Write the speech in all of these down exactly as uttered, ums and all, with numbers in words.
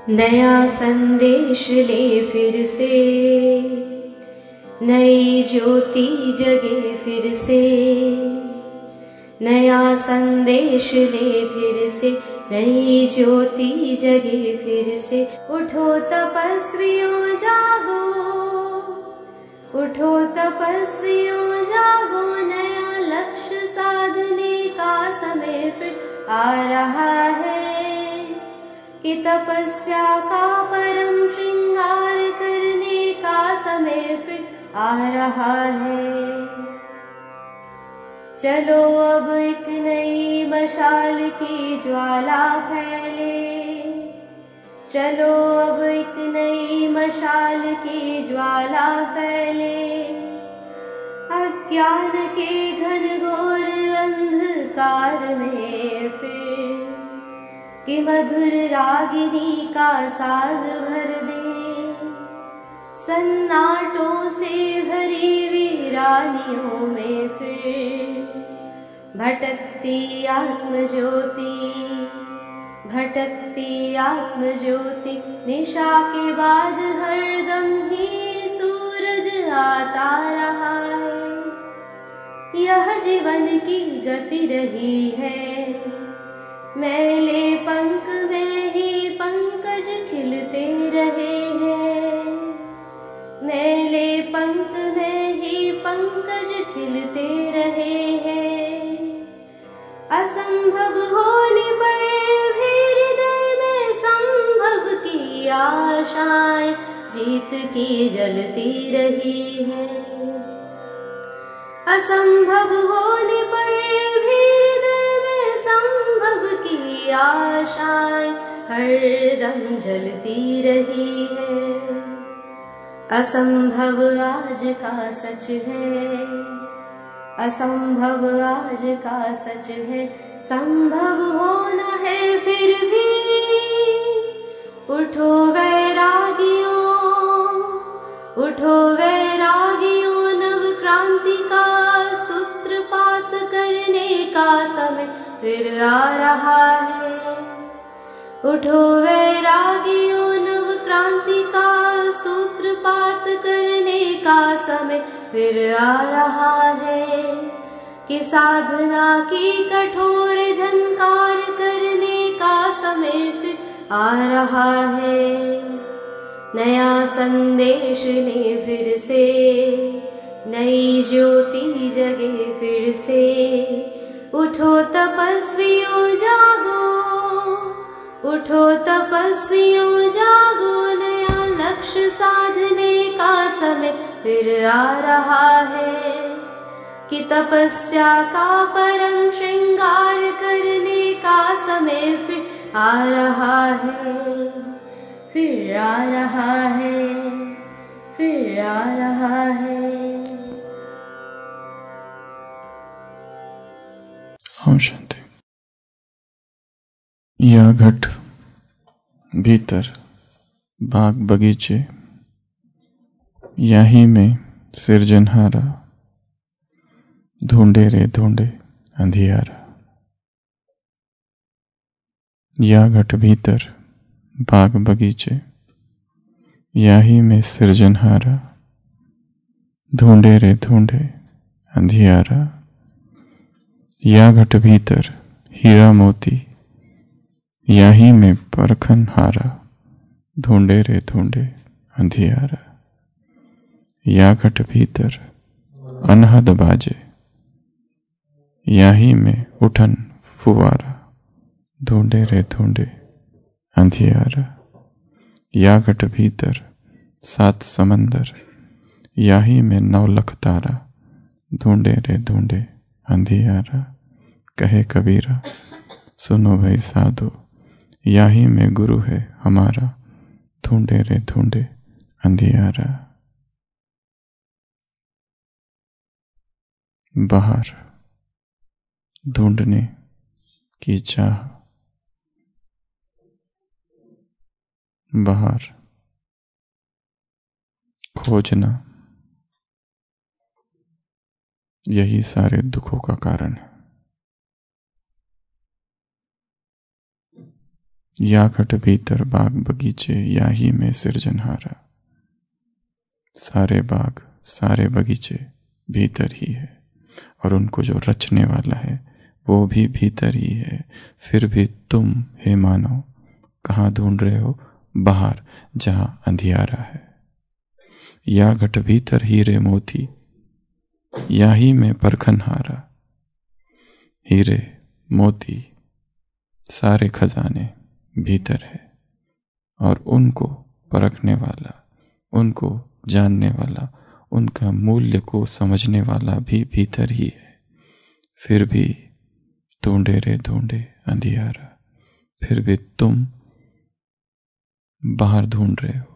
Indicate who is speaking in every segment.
Speaker 1: नया संदेश ले फिर से, नई ज्योति जगे फिर से। नया संदेश ले फिर से, नई ज्योति जगे फिर से। उठो तपस्वियों जागो, उठो तपस्वियों जागो, नया लक्ष्य साधने का समय फिर आ रहा है। कि तपस्या का परम श्रृंगार करने का समय फिर आ रहा है। चलो अब एक नई मशाल की ज्वाला फैले, चलो अब एक नई मशाल की ज्वाला फैले। अज्ञान के घनघोर अंधकार में फिर कि मधुर रागिनी का साज भर दे। सन्नाटों से भरी वीरानियों में फिर भटकती आत्म ज्योति, भटकती आत्म ज्योति। निशा के बाद हरदम ही सूरज आता रहा है। यह जीवन की गति रही है, मैले पंख में ही पंकज खिलते रहे हैं। मैले पंख में ही पंकज खिलते रहे हैं। असंभव होने पर भी हृदय में संभव की आशाएं जीत की जलती रही है। असंभव होने पर भी हृदय में संभव की आशाएं हरदम जलती रही है। असंभव आज का सच है, असंभव आज का सच है। संभव होना है फिर भी, उठो वैरागियों, उठो वैरागियों। नव क्रांति का सूत्रपात करने का समय फिर आ रहा है। उठो वैरागियों, नव क्रांति का सूत्रपात करने का समय फिर आ रहा है। कि साधना की कठोर झनकार करने का समय फिर आ रहा है। नया संदेश ले फिर से, नई ज्योति जगे फिर से। उठो तपस्वियों जागो, उठो तपस्वियों जागो, नया लक्ष्य साधने का समय फिर आ रहा है। कि तपस्या का परम श्रृंगार करने का समय फिर आ रहा है, फिर आ रहा है, फिर आ रहा है।
Speaker 2: ओम शांति। या घट भीतर बाग बगीचे, यहीं में सिरजनहारा, ढूंढे रे ढूंढे अंधियारा। या घट भीतर बाग बगीचे, यहीं में सिरजनहारा, ढूंढे रे ढूंढे अंधियारा। या घट भीतर हीरा मोती, यहीं में परखन हारा, ढूंढे रे ढूंढे अंधियारा। या घट भीतर अनहद बाजे, यहीं में उठन फुवारा, ढूंढे रे ढूंढे अंधियारा। या घट भीतर सात समंदर, यहीं में नौलख तारा, ढूंढे रे ढूंढे अंधियारा। कहे कबीरा सुनो भाई साधो, यहीं में गुरु है हमारा, ढूंढे रे ढूंढे अंधियारा। बाहर ढूंढने की चाह, बाहर खोजना, यही सारे दुखों का कारण है। या घट भीतर बाग बगीचे या ही में सृजनहारा। सारे बाग सारे बगीचे भीतर ही है और उनको जो रचने वाला है वो भी भीतर ही है। फिर भी तुम हे मानव कहाँ ढूंढ रहे हो? बाहर, जहां अंधियारा है। या घट भीतर हीरे मोती या ही में परखनहारा। हीरे मोती सारे खजाने भीतर है और उनको परखने वाला, उनको जानने वाला, उनका मूल्य को समझने वाला भी भीतर ही है। फिर भी ढूंढे रे ढूंढे अंधियारा। फिर भी तुम बाहर ढूंढ रहे हो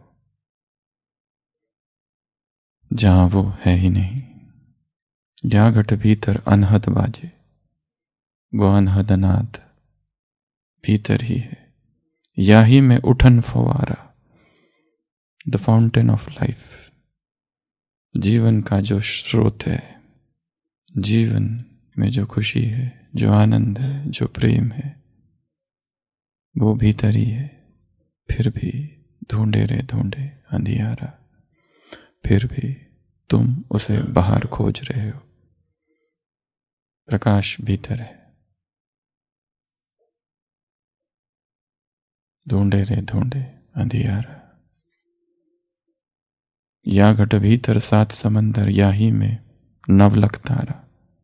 Speaker 2: जहां वो है ही नहीं। या घट भीतर अनहद बाजे, वो अनहद नाद भीतर ही है। या ही में उठन फवारा, द फाउंटेन ऑफ लाइफ, जीवन का जो स्रोत है, जीवन में जो खुशी है, जो आनंद है, जो प्रेम है, वो भीतर ही है। फिर भी ढूंढे रे ढूंढे अंधियारा। फिर भी तुम उसे बाहर खोज रहे हो। प्रकाश भीतर है। ढूंढे रे ढूंढे अंधियारा। या घट भीतर सात समंदर या ही में नवलख तारा।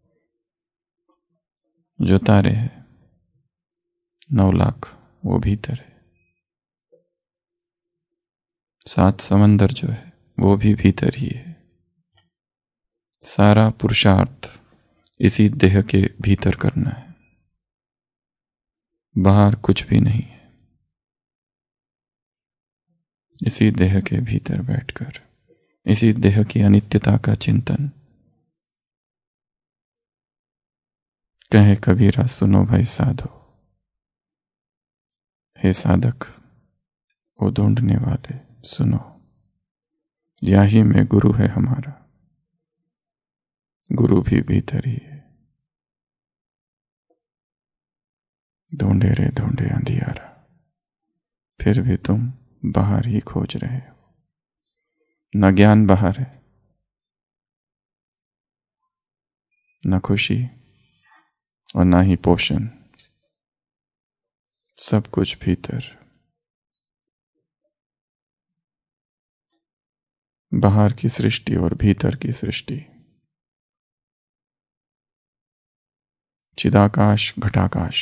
Speaker 2: जो तारे हैं नौ लाख वो भीतर है। सात समंदर जो है वो भी भीतर ही है। सारा पुरुषार्थ इसी देह के भीतर करना है, बाहर कुछ भी नहीं है। इसी देह के भीतर बैठकर इसी देह की अनित्यता का चिंतन। कहे कबीरा सुनो भाई साधो, हे साधक वो ढूंढने वाले सुनो, या ही में गुरु है हमारा। गुरु भी भीतर ही है। ढूंढे रे ढूंढे अंधियारा। फिर भी तुम बाहर ही खोज रहे हो। न ज्ञान बाहर है, न खुशी और न ही पोषण। सब कुछ भीतर। बाहर की सृष्टि और भीतर की सृष्टि। चिदाकाश घटाकाश।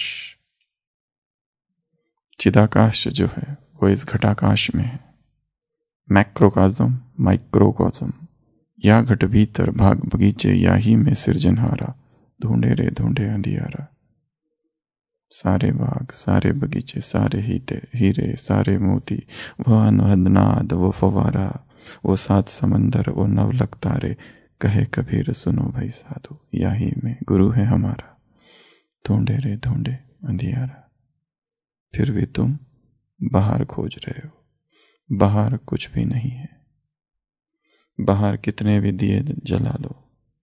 Speaker 2: चिदाकाश जो है वो इस घटाकाश में है। मैक्रोकाज़म माइक्रोकॉज़म। या घट भीतर भाग बगीचे या ही में सृजनहारा। ढूंढे रे ढूंढे अंधियारा। सारे बाग सारे बगीचे सारे हीरे हीरे सारे मोती, वह अनहद नाद, वो फवारा, वो सात समंदर, वो नवलख तारे। कहे कबीर सुनो भाई साधु, या ही में गुरु है हमारा। ढूंढे रे ढूंढे अंधियारा। फिर भी तुम बाहर खोज रहे हो। बाहर कुछ भी नहीं है। बाहर कितने भी दिए जला लो,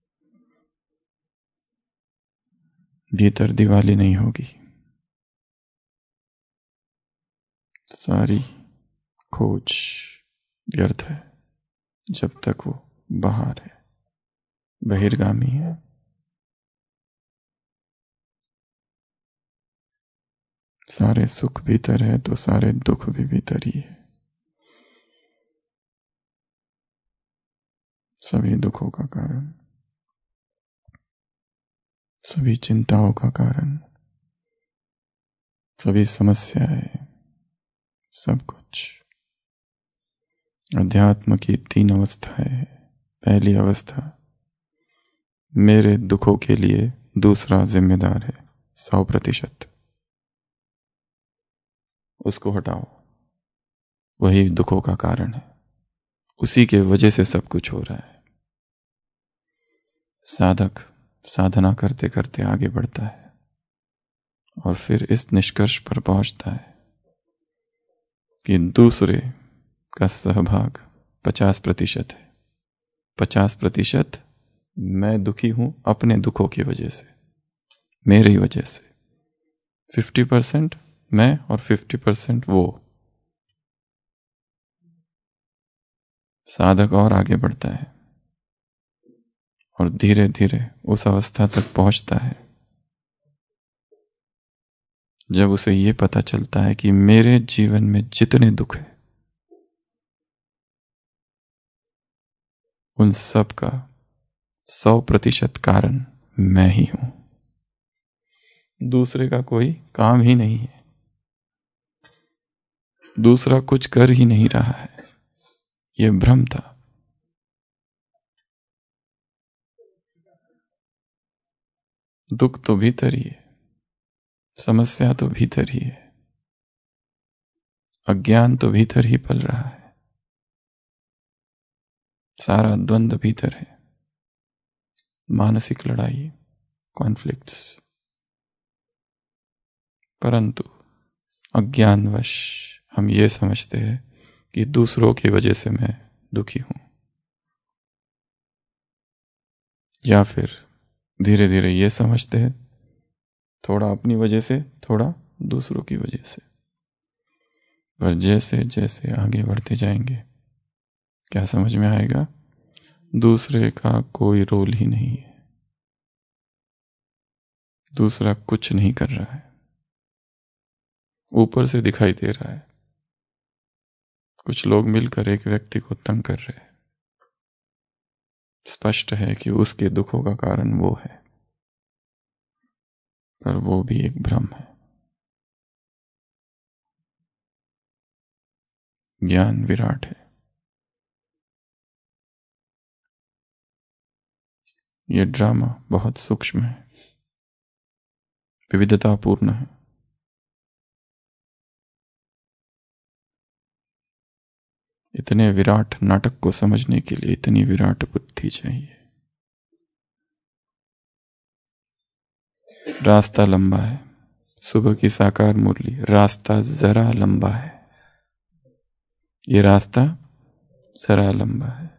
Speaker 2: भीतर दिवाली नहीं होगी। सारी खोज व्यर्थ है जब तक वो बाहर है, बहिर्गामी है। सारे सुख भीतर है तो सारे दुख भी भीतर ही है। सभी दुखों का कारण, सभी चिंताओं का कारण, सभी समस्याएं, सब कुछ। अध्यात्म की तीन अवस्थाएं हैं। पहली अवस्था, मेरे दुखों के लिए दूसरा जिम्मेदार है, सौ प्रतिशत। उसको हटाओ, वही दुखों का कारण है, उसी के वजह से सब कुछ हो रहा है। साधक साधना करते करते आगे बढ़ता है और फिर इस निष्कर्ष पर पहुंचता है कि दूसरे का सहभाग पचास प्रतिशत है। पचास प्रतिशत मैं दुखी हूं अपने दुखों की वजह से, मेरी वजह से। फिफ्टी परसेंट मैं और फिफ्टी परसेंट वो। साधक और आगे बढ़ता है और धीरे धीरे उस अवस्था तक पहुंचता है जब उसे ये पता चलता है कि मेरे जीवन में जितने दुख हैं उन सब का सौ प्रतिशत कारण मैं ही हूं, दूसरे का कोई काम ही नहीं है, दूसरा कुछ कर ही नहीं रहा है। यह भ्रम था। दुख तो भीतर ही है, समस्या तो भीतर ही है, अज्ञान तो भीतर ही पल रहा है, सारा द्वंद्व भीतर है, मानसिक लड़ाई, कॉन्फ्लिक्ट्स। परंतु अज्ञानवश हम ये समझते हैं कि दूसरों की वजह से मैं दुखी हूं, या फिर धीरे धीरे ये समझते हैं थोड़ा अपनी वजह से, थोड़ा दूसरों की वजह से। पर जैसे जैसे आगे बढ़ते जाएंगे क्या समझ में आएगा? दूसरे का कोई रोल ही नहीं है, दूसरा कुछ नहीं कर रहा है, ऊपर से दिखाई दे रहा है कुछ लोग मिलकर एक व्यक्ति को तंग कर रहे हैं, स्पष्ट है कि उसके दुखों का कारण वो है, पर वो भी एक भ्रम है। ज्ञान विराट है। यह ड्रामा बहुत सूक्ष्म है, विविधतापूर्ण है। इतने विराट नाटक को समझने के लिए इतनी विराट बुद्धि चाहिए। रास्ता लंबा है, सुबह की साकार मुरली, रास्ता जरा लंबा है, ये रास्ता जरा लंबा है।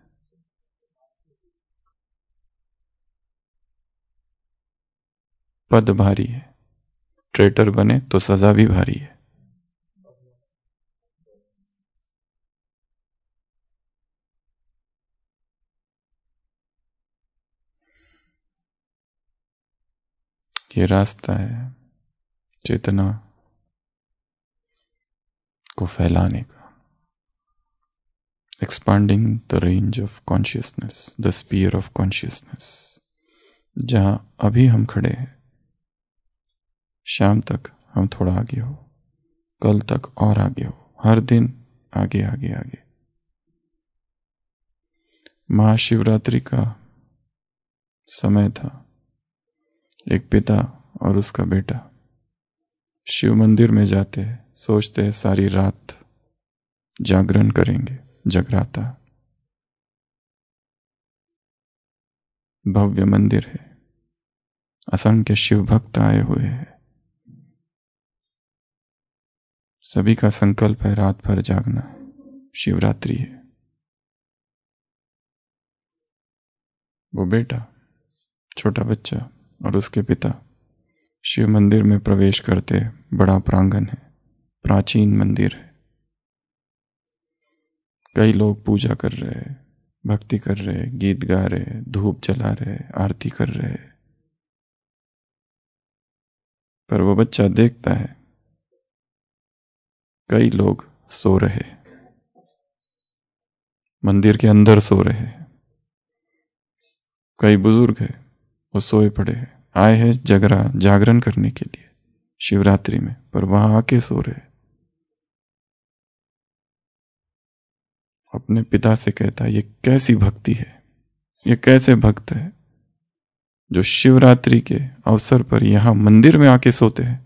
Speaker 2: पद भारी है, ट्रेटर बने तो सजा भी भारी है। ये रास्ता है चेतना को फैलाने का, expanding the range of consciousness, the sphere of consciousness. जहां अभी हम खड़े हैं, शाम तक हम थोड़ा आगे हो, कल तक और आगे हो, हर दिन आगे आगे आगे। महाशिवरात्रि का समय था। एक पिता और उसका बेटा शिव मंदिर में जाते हैं, सोचते हैं सारी रात जागरण करेंगे, जगराता। भव्य मंदिर है, असंख्य शिव भक्त आए हुए हैं, सभी का संकल्प है रात भर जागना है, शिवरात्रि है। वो बेटा, छोटा बच्चा और उसके पिता शिव मंदिर में प्रवेश करते। बड़ा प्रांगण है, प्राचीन मंदिर है, कई लोग पूजा कर रहे हैं, भक्ति कर रहे हैं, गीत गा रहे हैं, धूप जला रहे हैं, आरती कर रहे हैं। पर वो बच्चा देखता है कई लोग सो रहे, मंदिर के अंदर सो रहे हैं। कई बुजुर्ग हैं, वो सोए पड़े हैं, आए हैं जगरा जागरण करने के लिए शिवरात्रि में, पर वहां आके सो रहे। अपने पिता से कहता है, ये कैसी भक्ति है, ये कैसे भक्त है जो शिवरात्रि के अवसर पर यहां मंदिर में आके सोते हैं।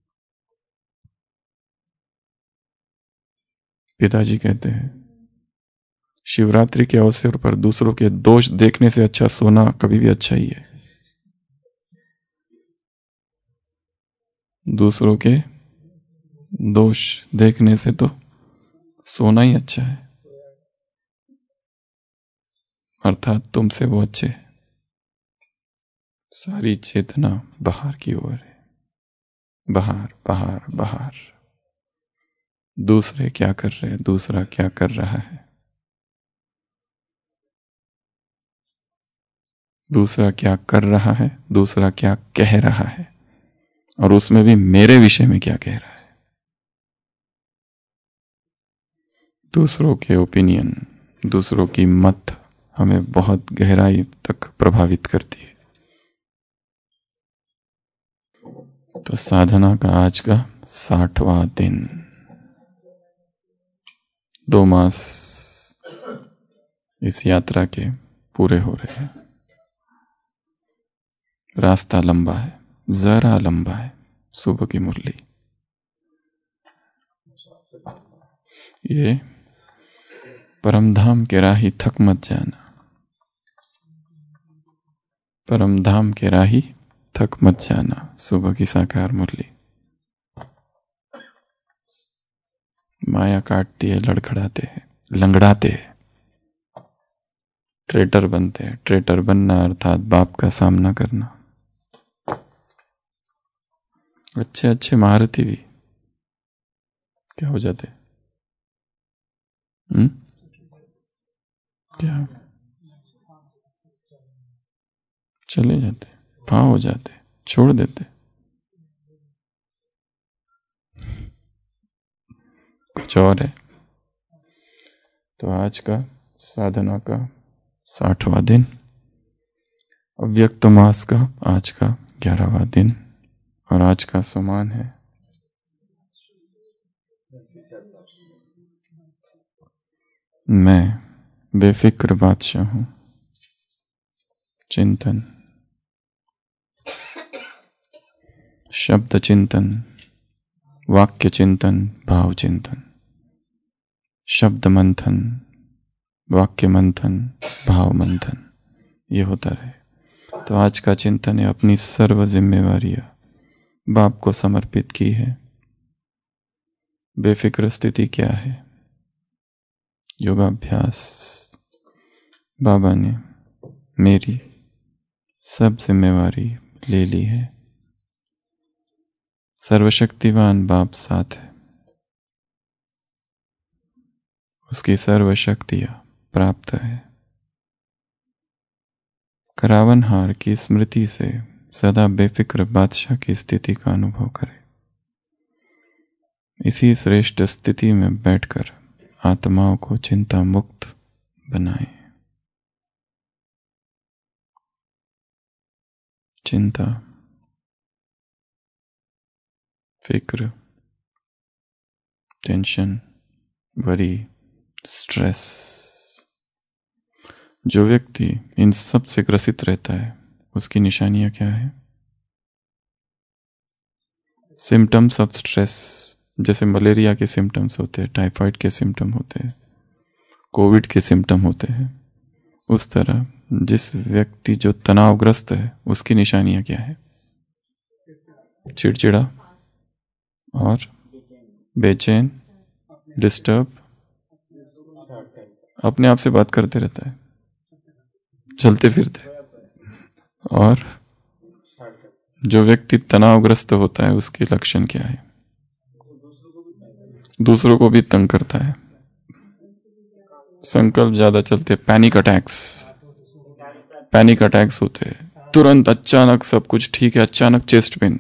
Speaker 2: पिताजी कहते हैं, शिवरात्रि के अवसर पर दूसरों के दोष देखने से अच्छा सोना कभी भी अच्छा ही है। दूसरों के दोष देखने से तो सोना ही अच्छा है, अर्थात तुमसे वो अच्छे हैं। सारी चेतना बाहर की ओर है, बाहर बाहर बाहर। दूसरे क्या कर रहे हैं, दूसरा क्या कर रहा है, दूसरा क्या कर रहा है, दूसरा क्या कह रहा है, और उसमें भी मेरे विषय में क्या कह रहा है। दूसरों के ओपिनियन, दूसरों की मत हमें बहुत गहराई तक प्रभावित करती है। तो साधना का आज का साठवां दिन, दो मास इस यात्रा के पूरे हो रहे हैं। रास्ता लंबा है, जरा लंबा है। सुबह की मुरली, ये परमधाम के राही थक मत जाना, परमधाम के राही थक मत जाना। सुबह की साकार मुरली। माया काटती है, लड़खड़ाते हैं, लंगड़ाते हैं, ट्रेटर बनते हैं। ट्रेटर बनना अर्थात बाप का सामना करना। अच्छे अच्छे महारथी भी क्या हो जाते, हम्म क्या चले जाते, पाँव हो जाते, छोड़ देते। कुछ और है। तो आज का साधना का साठवां दिन, अव्यक्त मास का आज का ग्यारहवां दिन, और आज का सुमान है मैं बेफिक्र बादशाह हूं। चिंतन, शब्द चिंतन, वाक्य चिंतन, भाव चिंतन, शब्द मंथन, वाक्य मंथन, भाव मंथन, ये होता रहे। तो आज का चिंतन है अपनी सर्व जिम्मेवारियां बाप को समर्पित की है। बेफिक्र स्थिति क्या है? योगाभ्यास। बाबा ने मेरी सब जिम्मेवारी ले ली है। सर्वशक्तिवान बाप साथ है, उसकी सर्व शक्तियां प्राप्त है। करावनहार की स्मृति से सदा बेफिक्र बादशाह की स्थिति का अनुभव करें। इसी श्रेष्ठ स्थिति में बैठकर आत्माओं को चिंता मुक्त बनाएं। चिंता, फिक्र, टेंशन, वरी, स्ट्रेस, जो व्यक्ति इन सब से ग्रसित रहता है उसकी निशानियां क्या है? सिम्टम्स ऑफ स्ट्रेस, जैसे मलेरिया के सिम्टम्स होते हैं, टाइफाइड के सिम्टम होते हैं, कोविड के सिम्टम होते हैं, उस तरह जिस व्यक्ति जो तनावग्रस्त है उसकी निशानियां क्या है? चिड़चिड़ा और बेचैन, डिस्टर्ब, अपने आप से बात करते रहता है, चलते फिरते। और जो व्यक्ति तनावग्रस्त होता है उसके लक्षण क्या है? दूसरों को भी तंग करता है, संकल्प ज्यादा चलते, पैनिक अटैक्स, पैनिक अटैक्स होते हैं तुरंत। अचानक सब कुछ ठीक है, अचानक चेस्ट पेन,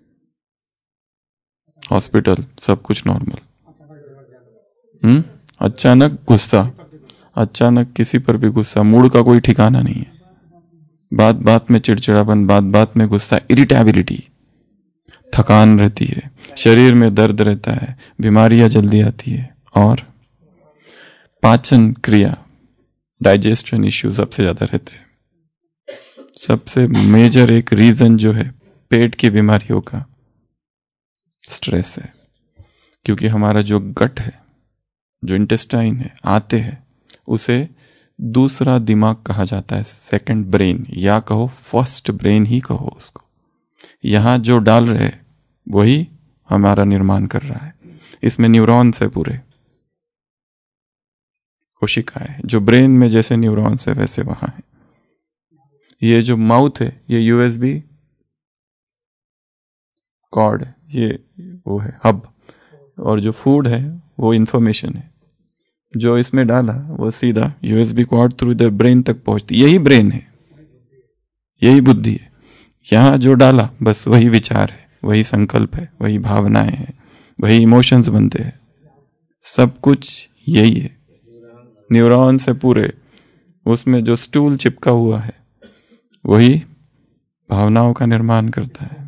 Speaker 2: हॉस्पिटल, सब कुछ नॉर्मल। हम्म अचानक गुस्सा, अचानक किसी पर भी गुस्सा, मूड का कोई ठिकाना नहीं है। बात बात में चिड़चिड़ापन, बात बात में गुस्सा, इरिटेबिलिटी, थकान रहती है, शरीर में दर्द रहता है, बीमारियां जल्दी आती है, और पाचन क्रिया, डाइजेशन इश्यू सबसे ज्यादा रहते हैं। सबसे मेजर एक रीजन जो है पेट की बीमारियों का स्ट्रेस है, क्योंकि हमारा जो गट है, जो इंटेस्टाइन है, आते हैं, उसे दूसरा दिमाग कहा जाता है, सेकंड ब्रेन, या कहो फर्स्ट ब्रेन ही कहो उसको। यहां जो डाल रहे वही हमारा निर्माण कर रहा है। इसमें न्यूरॉन्स है, पूरे कोशिकाएं, जो ब्रेन में जैसे न्यूरॉन्स है वैसे वहां है। ये जो माउथ है, ये यूएसबी कॉर्ड है, ये वो है हब, और जो फूड है वो इंफॉर्मेशन है। जो इसमें डाला वो सीधा USB cord through the brain तक पहुंचती, यही ब्रेन है, यही बुद्धि है। यहाँ जो डाला बस वही विचार है, वही संकल्प है, वही भावनाएं हैं, वही इमोशंस बनते हैं, सब कुछ यही है। न्यूरॉन से पूरे उसमें जो स्टूल चिपका हुआ है वही भावनाओं का निर्माण करता है।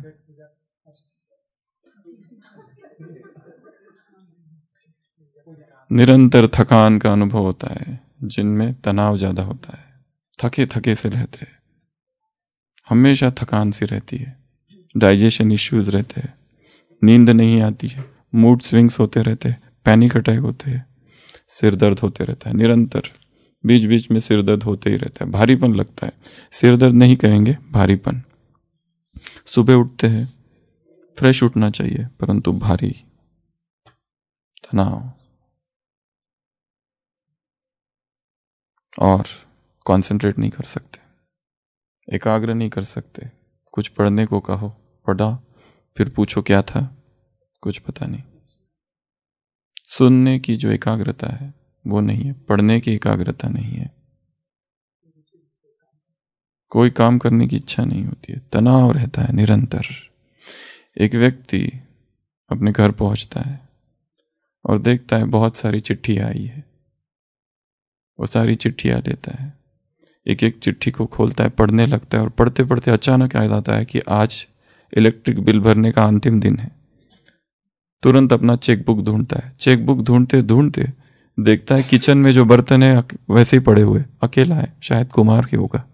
Speaker 2: निरंतर थकान का अनुभव होता है, जिनमें तनाव ज्यादा होता है, थके थके से रहते हैं, हमेशा थकान सी रहती है, डाइजेशन इश्यूज रहते हैं, नींद नहीं आती है, मूड स्विंग्स होते रहते हैं, पैनिक अटैक होते हैं, सिर दर्द होते रहता है निरंतर, बीच बीच में सिर दर्द होते ही रहता है, भारीपन लगता है, सिर दर्द नहीं कहेंगे, भारीपन। सुबह उठते हैं, फ्रेश उठना चाहिए परंतु भारी, तनाव, और कंसंट्रेट नहीं कर सकते, एकाग्र नहीं कर सकते। कुछ पढ़ने को कहो, पढ़ा, फिर पूछो क्या था, कुछ पता नहीं। सुनने की जो एकाग्रता है वो नहीं है, पढ़ने की एकाग्रता नहीं है, कोई काम करने की इच्छा नहीं होती है, तनाव रहता है निरंतर। एक व्यक्ति अपने घर पहुंचता है और देखता है बहुत सारी चिट्ठियां आई है, वो सारी चिट्ठियां लेता है, एक एक चिट्ठी को खोलता है, पढ़ने लगता है, और पढ़ते पढ़ते अचानक आ जाता है कि आज इलेक्ट्रिक बिल भरने का अंतिम दिन है। तुरंत अपना चेक बुक ढूंढता है, चेक बुक ढूंढते ढूंढते देखता है किचन में जो बर्तन है वैसे ही पड़े हुए, अकेला है, शायद कुमार ही होगा,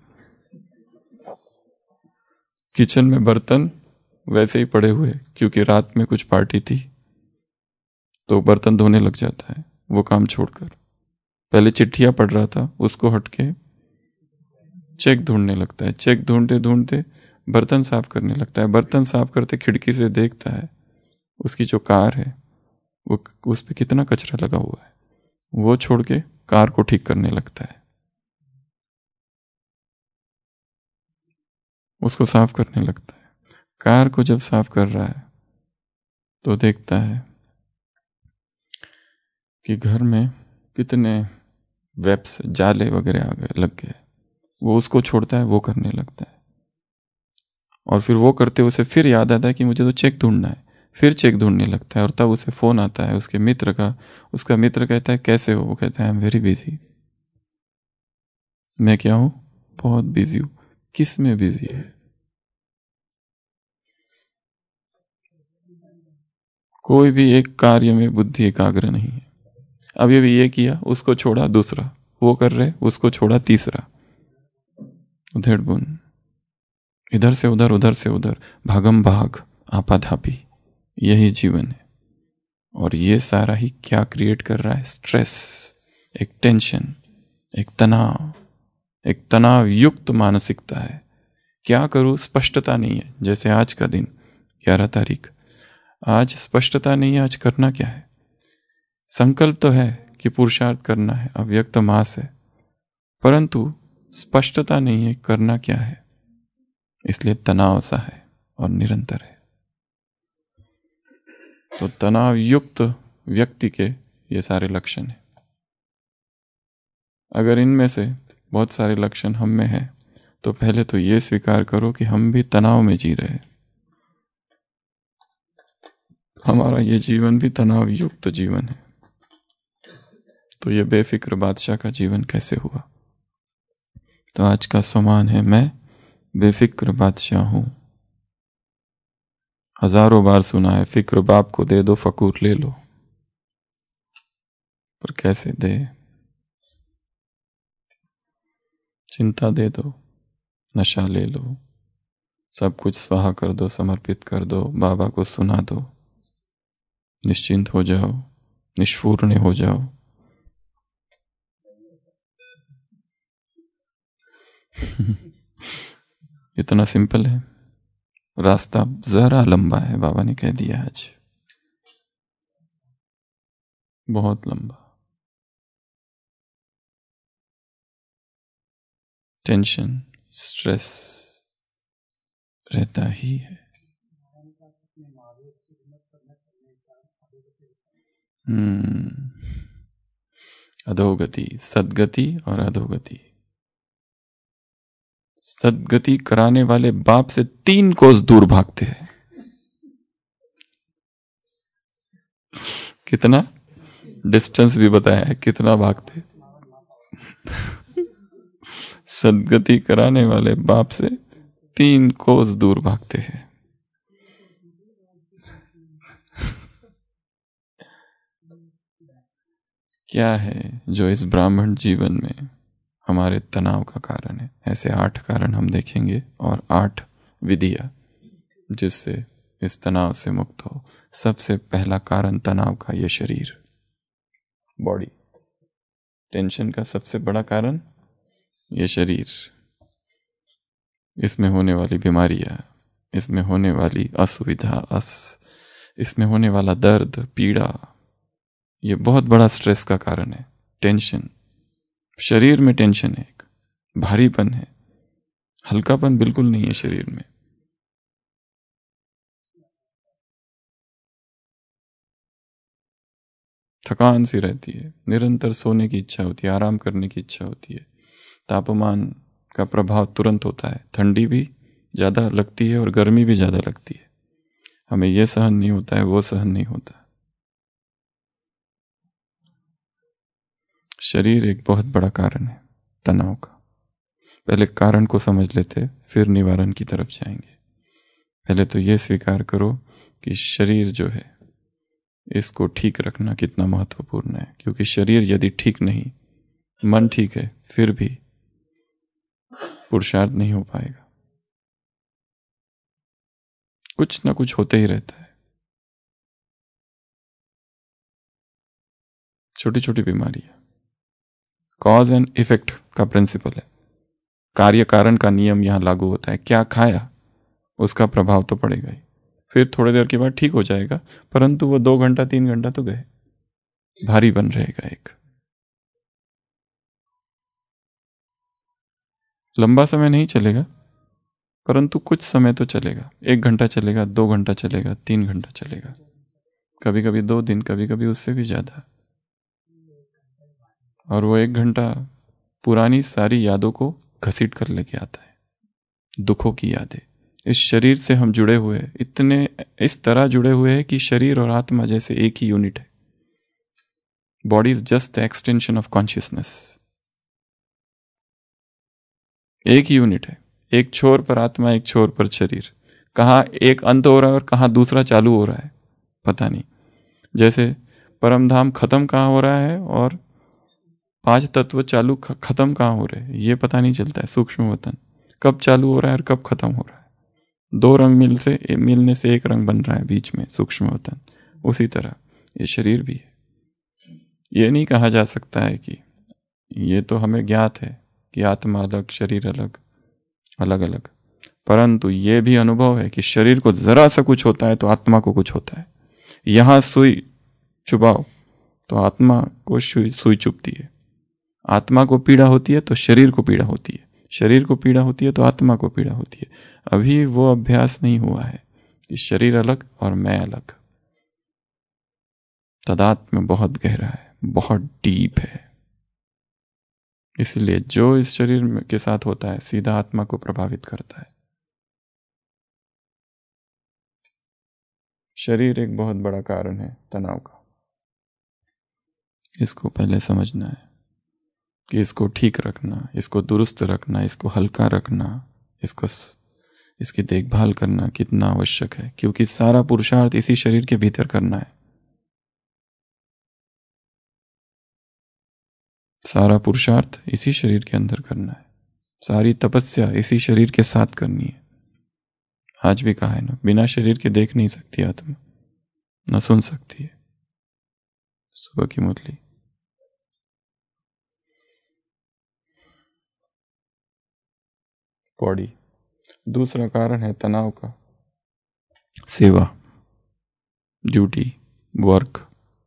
Speaker 2: किचन में बर्तन वैसे ही पड़े हुए, क्योंकि रात में कुछ पार्टी थी तो बर्तन धोने लग जाता है वो काम छोड़कर। पहले चिट्ठियां पढ़ रहा था, उसको हटके चेक ढूंढने लगता है, चेक ढूंढते ढूंढते बर्तन साफ करने लगता है, बर्तन साफ करते खिड़की से देखता है उसकी जो कार है वो उस पर कितना कचरा लगा हुआ है, वो छोड़ के कार को ठीक करने लगता है, उसको साफ करने लगता है। कार को जब साफ कर रहा है तो देखता है कि घर में कितने वेब्स, जाले वगैरह आ गए, लग गए, वो उसको छोड़ता है, वो करने लगता है, और फिर वो करते उसे फिर याद आता है कि मुझे तो चेक ढूंढना है, फिर चेक ढूंढने लगता है, और तब उसे फोन आता है उसके मित्र का। उसका मित्र कहता है कैसे हो, वो कहता है आई एम वेरी बिजी। मैं क्या हूं, बहुत बिजी हूं। किस में बिजी है, कोई भी एक कार्य में बुद्धि एकाग्र नहीं है। अब ये भी ये किया, उसको छोड़ा दूसरा, वो कर रहे, उसको छोड़ा तीसरा, उधेड़ बुन, इधर से उधर, उधर से उधर, भागम भाग, आपाधापी, यही जीवन है। और ये सारा ही क्या क्रिएट कर रहा है, स्ट्रेस, एक टेंशन, एक तनाव, एक तनाव युक्त मानसिकता है। क्या करूं, स्पष्टता नहीं है। जैसे आज का दिन ग्यारह तारीख, आज स्पष्टता नहीं है, आज करना क्या है। संकल्प तो है कि पुरुषार्थ करना है, अव्यक्त मास है, परंतु स्पष्टता नहीं है करना क्या है, इसलिए तनाव सा है और निरंतर है। तो तनाव युक्त व्यक्ति के ये सारे लक्षण हैं। अगर इनमें से बहुत सारे लक्षण हम में हैं तो पहले तो ये स्वीकार करो कि हम भी तनाव में जी रहे हैं, हमारा ये जीवन भी तनाव युक्त जीवन है। तो ये बेफिक्र बादशाह का जीवन कैसे हुआ। तो आज का स्वमान है, मैं बेफिक्र बादशाह हूं। हजारों बार सुना है, फिक्र बाप को दे दो, फकूर ले लो, पर कैसे दे। चिंता दे दो, नशा ले लो, सब कुछ स्वाहा कर दो, समर्पित कर दो, बाबा को सुना दो, निश्चिंत हो जाओ, निष्फूर्ण हो जाओ। इतना सिंपल है, रास्ता जरा लंबा है, बाबा ने कह दिया आज, बहुत लंबा। टेंशन, स्ट्रेस रहता ही है। हम्म अधोगति, सद्गति और अधोगति। सद्गति कराने वाले बाप से तीन कोस दूर भागते हैं। कितना डिस्टेंस भी बताया है, कितना भागते। सद्गति कराने वाले बाप से तीन कोस दूर भागते हैं। क्या है जो इस ब्राह्मण जीवन में हमारे तनाव का कारण है? ऐसे आठ कारण हम देखेंगे और आठ विधियां जिससे इस तनाव से मुक्त हो। सबसे पहला कारण तनाव का ये शरीर, बॉडी। टेंशन का सबसे बड़ा कारण ये शरीर, इसमें होने वाली बीमारियां, इसमें होने वाली असुविधा, अस इसमें होने वाला दर्द, पीड़ा, ये बहुत बड़ा स्ट्रेस का कारण है। टेंशन, शरीर में टेंशन है, एक भारीपन है, हल्कापन बिल्कुल नहीं है शरीर में। थकान सी रहती है, निरंतर सोने की इच्छा होती है, आराम करने की इच्छा होती है। तापमान का प्रभाव तुरंत होता है, ठंडी भी ज़्यादा लगती है और गर्मी भी ज़्यादा लगती है। हमें यह सहन नहीं होता है, वो सहन नहीं होता। शरीर एक बहुत बड़ा कारण है तनाव का। पहले कारण को समझ लेते, फिर निवारण की तरफ जाएंगे। पहले तो ये स्वीकार करो कि शरीर जो है इसको ठीक रखना कितना महत्वपूर्ण है, क्योंकि शरीर यदि ठीक नहीं, मन ठीक है, फिर भी पुरुषार्थ नहीं हो पाएगा। कुछ ना कुछ होते ही रहता है। छोटी छोटी बीमारियां, कॉज एंड इफेक्ट का प्रिंसिपल है, कार्य कारण का नियम यहां लागू होता है। क्या खाया उसका प्रभाव तो पड़ेगा ही, फिर थोड़ी देर के बाद ठीक हो जाएगा, परंतु वो दो घंटा तीन घंटा तो गए, भारी बन रहेगा। एक लंबा समय नहीं चलेगा, परंतु कुछ समय तो चलेगा। एक घंटा चलेगा, दो घंटा चलेगा, तीन घंटा चलेगा, कभी कभी दो दिन, कभी कभी उससे भी ज्यादा। और वो एक घंटा पुरानी सारी यादों को घसीट कर लेके आता है, दुखों की यादें। इस शरीर से हम जुड़े हुए, इतने इस तरह जुड़े हुए हैं कि शरीर और आत्मा जैसे एक ही यूनिट है। Body is just the extension of consciousness. एक ही यूनिट है, एक छोर पर आत्मा, एक छोर पर शरीर। कहाँ एक अंत हो रहा है और कहाँ दूसरा चालू हो रहा है पता नहीं। जैसे परमधाम खत्म कहाँ हो रहा है और पांच तत्व चालू खत्म कहाँ हो रहे हैं, ये पता नहीं चलता है। सूक्ष्म वतन कब चालू हो रहा है और कब खत्म हो रहा है। दो रंग मिल से मिलने से एक रंग बन रहा है बीच में, सूक्ष्म वतन। उसी तरह ये शरीर भी है। ये नहीं कहा जा सकता है कि ये तो हमें ज्ञात है कि आत्मा अलग, शरीर अलग, अलग अलग, परंतु ये भी अनुभव है कि शरीर को जरा सा कुछ होता है तो आत्मा को कुछ होता है। यहां सुई चुबाओ तो आत्मा को सुई चुभती है, आत्मा को पीड़ा होती है तो शरीर को पीड़ा होती है, शरीर को पीड़ा होती है तो आत्मा को पीड़ा होती है। अभी वो अभ्यास नहीं हुआ है कि शरीर अलग और मैं अलग। तदात्म्य बहुत गहरा है, बहुत डीप है। इसलिए जो इस शरीर के साथ होता है सीधा आत्मा को प्रभावित करता है। शरीर एक बहुत बड़ा कारण है तनाव का। इसको पहले समझना है कि इसको ठीक रखना, इसको दुरुस्त रखना, इसको हल्का रखना, इसको इसकी देखभाल करना कितना आवश्यक है, क्योंकि सारा पुरुषार्थ इसी शरीर के भीतर करना है। सारा पुरुषार्थ इसी शरीर के अंदर करना है, सारी तपस्या इसी शरीर के साथ करनी है। आज भी कहा है ना, बिना शरीर के देख नहीं सकती आत्मा, न सुन सकती है। सुबह की मुरली। बॉडी। दूसरा कारण है तनाव का सेवा, ड्यूटी, वर्क।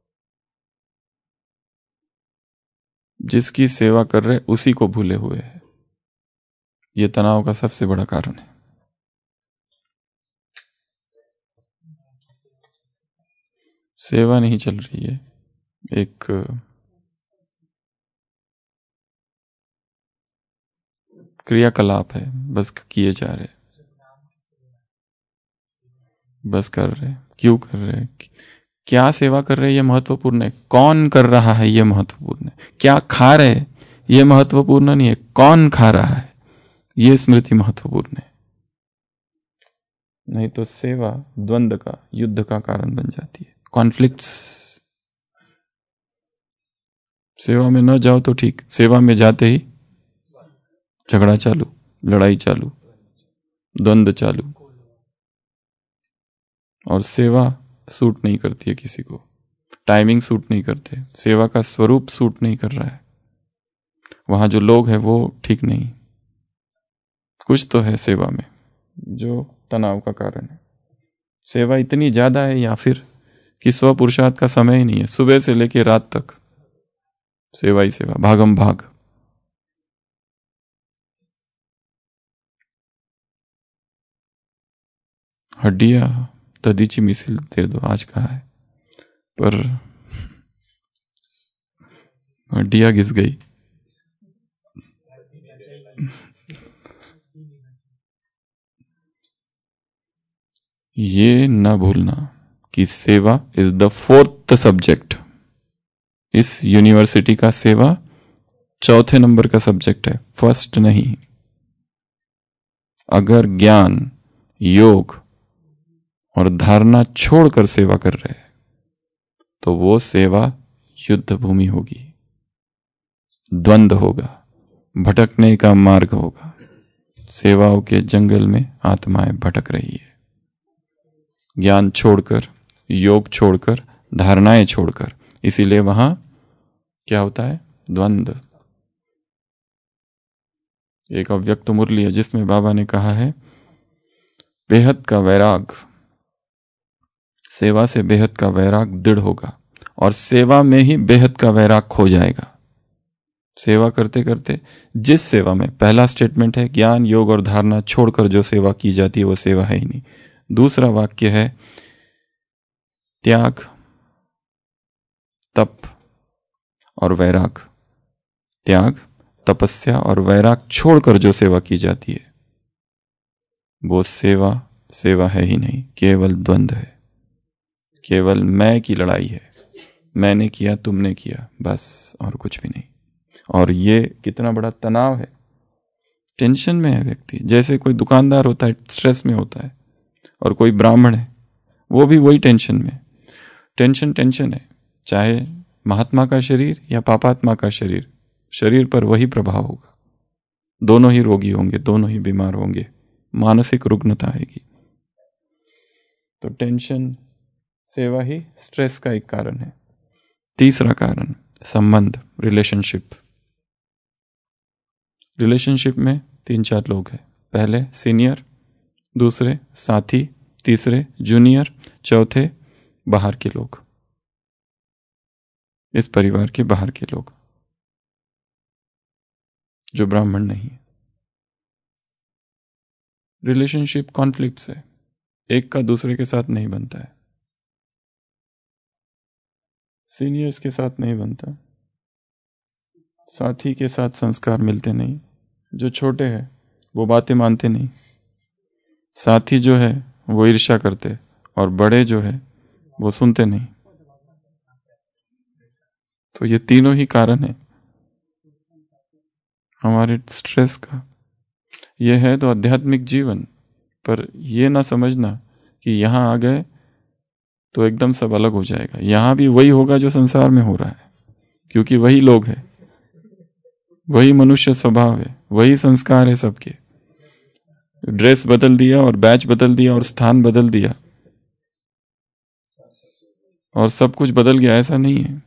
Speaker 2: जिसकी सेवा कर रहे उसी को भूले हुए हैं। यह तनाव का सबसे बड़ा कारण है। सेवा नहीं चल रही है, एक क्रियाकलाप है, बस किए जा रहे, बस कर रहे। क्यों कर रहे, क्या सेवा कर रहे, ये महत्वपूर्ण है। कौन कर रहा है, ये महत्वपूर्ण है। क्या खा रहे, ये महत्वपूर्ण नहीं है, कौन खा रहा है, ये स्मृति महत्वपूर्ण है। नहीं तो सेवा द्वंद्व का, युद्ध का कारण बन जाती है, कॉन्फ्लिक्ट्स। सेवा में न जाओ तो ठीक, सेवा में जाते ही झगड़ा चालू, लड़ाई चालू, द्वंद्व चालू। और सेवा सूट नहीं करती है किसी को, टाइमिंग सूट नहीं करते, सेवा का स्वरूप सूट नहीं कर रहा है, वहां जो लोग हैं वो ठीक नहीं। कुछ तो है सेवा में जो तनाव का कारण है। सेवा इतनी ज्यादा है या फिर कि स्व पुरुषार्थ का समय ही नहीं है, सुबह से लेकर रात तक सेवा ही सेवा, भागम भाग। हड्डियां ददीची मिसिल दे दो, आज कहा है, पर हड्डियां घिस गई। ये ना भूलना कि सेवा इज द फोर्थ सब्जेक्ट। इस यूनिवर्सिटी का सेवा चौथे नंबर का सब्जेक्ट है, फर्स्ट नहीं। अगर ज्ञान, योग और धारणा छोड़कर सेवा कर रहे हैं तो वो सेवा युद्ध भूमि होगी, द्वंद्व होगा, भटकने का मार्ग होगा। सेवाओं के जंगल में आत्माएं भटक रही है, ज्ञान छोड़कर, योग छोड़कर, धारणाएं छोड़कर। इसीलिए वहां क्या होता है, द्वंद्व। एक अव्यक्त मुरली है जिसमें बाबा ने कहा है, बेहद का वैराग, सेवा से बेहद का वैराग दृढ़ होगा और सेवा में ही बेहद का वैराग खो जाएगा। सेवा करते करते जिस सेवा में, पहला स्टेटमेंट है ज्ञान, योग और धारणा छोड़कर जो सेवा की जाती है वो सेवा है ही नहीं। दूसरा वाक्य है त्याग, तप और वैराग। त्याग, तपस्या और वैराग छोड़कर जो सेवा की जाती है वो सेवा सेवा है ही नहीं, केवल द्वंद्व है, केवल मैं की लड़ाई है। मैंने किया, तुमने किया, बस, और कुछ भी नहीं। और ये कितना बड़ा तनाव है, टेंशन में है व्यक्ति। जैसे कोई दुकानदार होता है स्ट्रेस में होता है, और कोई ब्राह्मण है वो भी वही टेंशन में। टेंशन टेंशन है, चाहे महात्मा का शरीर या पापात्मा का शरीर, शरीर पर वही प्रभाव होगा। दोनों ही रोगी होंगे, दोनों ही बीमार होंगे, मानसिक रुग्णता आएगी। तो टेंशन, सेवा ही स्ट्रेस का एक कारण है। तीसरा कारण संबंध, रिलेशनशिप। रिलेशनशिप में तीन चार लोग हैं, पहले सीनियर, दूसरे साथी, तीसरे जूनियर, चौथे बाहर के लोग, इस परिवार के बाहर के लोग जो ब्राह्मण नहीं है। रिलेशनशिप कॉन्फ्लिक्ट्स है, एक का दूसरे के साथ नहीं बनता है, सीनियर्स के साथ नहीं बनता, साथी के साथ संस्कार मिलते नहीं, जो छोटे हैं वो बातें मानते नहीं, साथी जो है वो ईर्ष्या करते, और बड़े जो है वो सुनते नहीं। तो ये तीनों ही कारण है हमारे स्ट्रेस का। ये है तो आध्यात्मिक जीवन, पर ये ना समझना कि यहाँ आ गए तो एकदम सब अलग हो जाएगा। यहाँ भी वही होगा जो संसार में हो रहा है, क्योंकि वही लोग हैं, वही मनुष्य स्वभाव है, वही संस्कार है सबके। ड्रेस बदल दिया और बैच बदल दिया और स्थान बदल दिया और सब कुछ बदल गया, ऐसा नहीं है।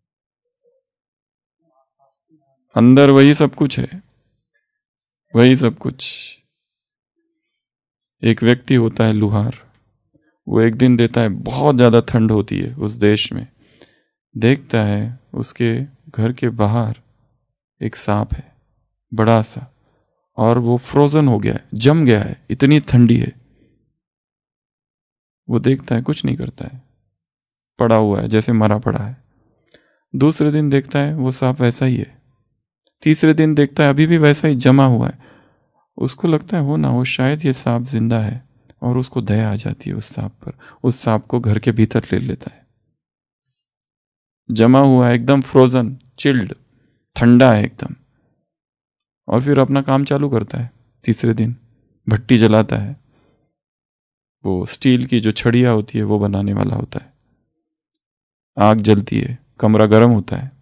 Speaker 2: अंदर वही सब कुछ है, वही सब कुछ। एक व्यक्ति होता है लुहार, वो एक दिन देता है, बहुत ज्यादा ठंड होती है उस देश में, देखता है उसके घर के बाहर एक सांप है बड़ा सा, और वो फ्रोजन हो गया है, जम गया है, इतनी ठंडी है। वो देखता है, कुछ नहीं करता है, पड़ा हुआ है जैसे मरा पड़ा है। दूसरे दिन देखता है वो सांप वैसा ही है, तीसरे दिन देखता है अभी भी वैसा ही जमा हुआ है। उसको लगता है हो ना हो शायद ये सांप जिंदा है, और उसको दया आ जाती है उस सांप पर, उस सांप को घर के भीतर ले लेता है। जमा हुआ है एकदम फ्रोजन, चिल्ड, ठंडा है एकदम, और फिर अपना काम चालू करता है। तीसरे दिन भट्टी जलाता है, वो स्टील की जो छड़ियाँ होती है वो बनाने वाला होता है। आग जलती है, कमरा गर्म होता है,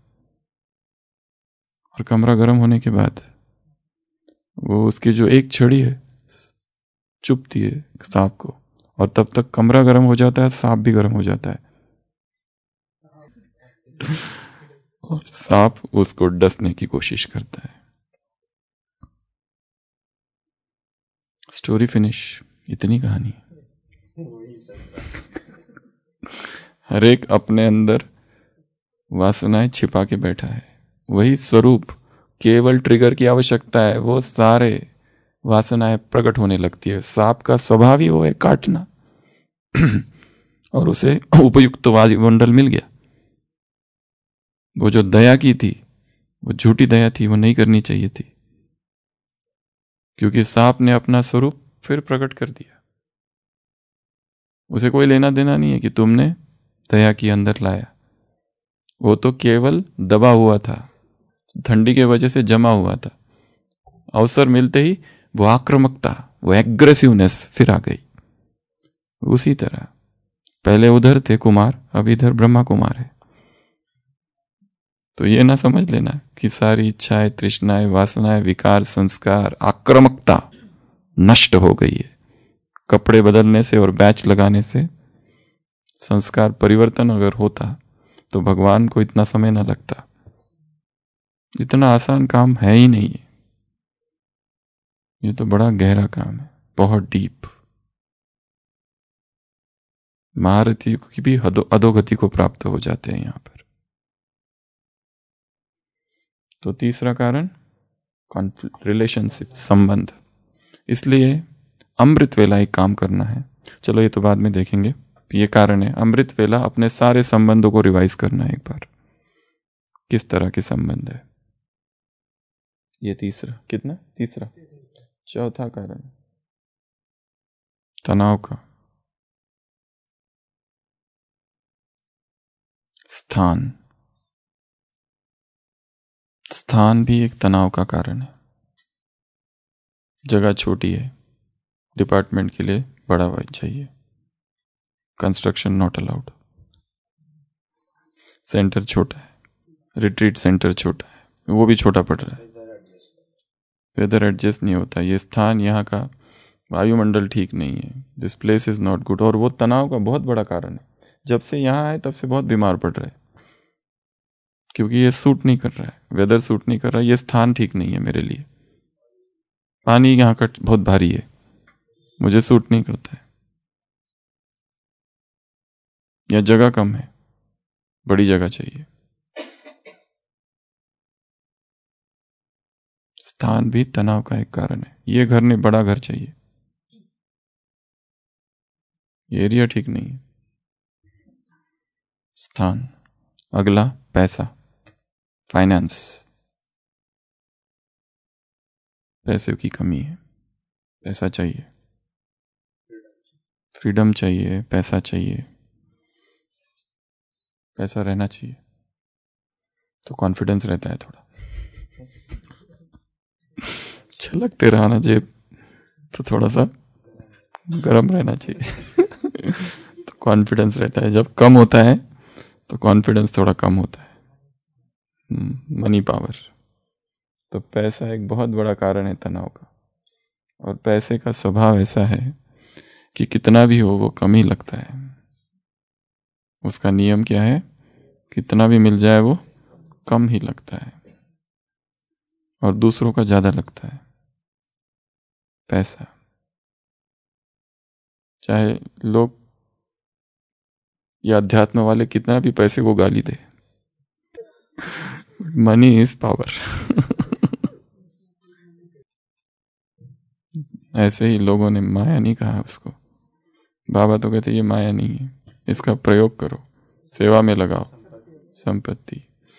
Speaker 2: और कमरा गर्म होने के बाद वो उसकी जो एक छड़ी है चुभती है सांप को, और तब तक कमरा गर्म हो जाता है, सांप भी गर्म हो जाता है, और सांप उसको डसने की कोशिश करता है। स्टोरी फिनिश, इतनी कहानी। हर एक अपने अंदर वासनाएं छिपा के बैठा है, वही स्वरूप, केवल ट्रिगर की आवश्यकता है, वो सारे वासनाएं प्रकट होने लगती है। सांप का स्वभाव ही वो है काटना, और उसे उपयुक्त वायुमंडल मिल गया। वो जो दया की थी वो झूठी दया थी, वो नहीं करनी चाहिए थी, क्योंकि सांप ने अपना स्वरूप फिर प्रकट कर दिया। उसे कोई लेना देना नहीं है कि तुमने दया की अंदर लाया, वो तो केवल दबा हुआ था, ठंडी के वजह से जमा हुआ था। अवसर मिलते ही वो आक्रामकता, वो एग्रेसिवनेस फिर आ गई। उसी तरह पहले उधर थे कुमार, अब इधर ब्रह्मा कुमार है। तो ये ना समझ लेना कि सारी इच्छाएं, तृष्णाएं, वासनाएं, विकार, संस्कार, आक्रामकता नष्ट हो गई है। कपड़े बदलने से और बैच लगाने से संस्कार परिवर्तन अगर होता तो भगवान को इतना समय ना लगता। इतना आसान काम है ही नहीं है, ये तो बड़ा गहरा काम है, बहुत डीप। महारथी की भी अधोगति को प्राप्त हो जाते हैं यहां पर। तो तीसरा कारण रिलेशनशिप, संबंध। इसलिए अमृत वेला एक काम करना है, चलो ये तो बाद में देखेंगे, ये कारण है। अमृत वेला अपने सारे संबंधों को रिवाइज करना है एक बार, किस तरह के संबंध है। ये तीसरा, कितना तीसरा चौथा कारण तनाव का स्थान। स्थान भी एक तनाव का कारण है। जगह छोटी है, डिपार्टमेंट के लिए बड़ा वाइज चाहिए, कंस्ट्रक्शन नॉट अलाउड। सेंटर छोटा है, रिट्रीट सेंटर छोटा है, वो भी छोटा पड़ रहा है, वेदर एडजस्ट नहीं होता। ये स्थान, यहाँ का वायुमंडल ठीक नहीं है, this place is not good. और वो तनाव का बहुत बड़ा कारण है। जब से यहाँ आए तब से बहुत बीमार पड़ रहे हैं, क्योंकि ये सूट नहीं कर रहा है, वेदर सूट नहीं कर रहा है, ये स्थान ठीक नहीं है मेरे लिए। पानी यहाँ का बहुत भारी है, मुझे सूट नहीं करता है, या जगह कम है, बड़ी जगह चाहिए। स्थान भी तनाव का एक कारण है। ये घर ने बड़ा घर चाहिए, ये एरिया ठीक नहीं है। स्थान। अगला पैसा, फाइनेंस। पैसे की कमी है, पैसा चाहिए, फ्रीडम चाहिए, पैसा चाहिए, पैसा रहना चाहिए, तो कॉन्फिडेंस रहता है थोड़ा। छलकते रहा ना जेब, तो थोड़ा सा गर्म रहना चाहिए। तो कॉन्फिडेंस रहता है। जब कम होता है तो कॉन्फिडेंस थोड़ा कम होता है। Money power. तो पैसा एक बहुत बड़ा कारण है तनाव का। और पैसे का स्वभाव ऐसा है कि कितना भी हो वो कम ही लगता है। उसका नियम क्या है? कितना भी मिल जाए वो कम ही लगता है, और दूसरों का ज्यादा लगता है पैसा। चाहे लोग या अध्यात्म वाले कितना भी पैसे को गाली दे, मनी इज पावर। ऐसे ही लोगों ने माया नहीं कहा उसको। बाबा तो कहते ये माया नहीं है, इसका प्रयोग करो, सेवा में लगाओ, संपत्ति।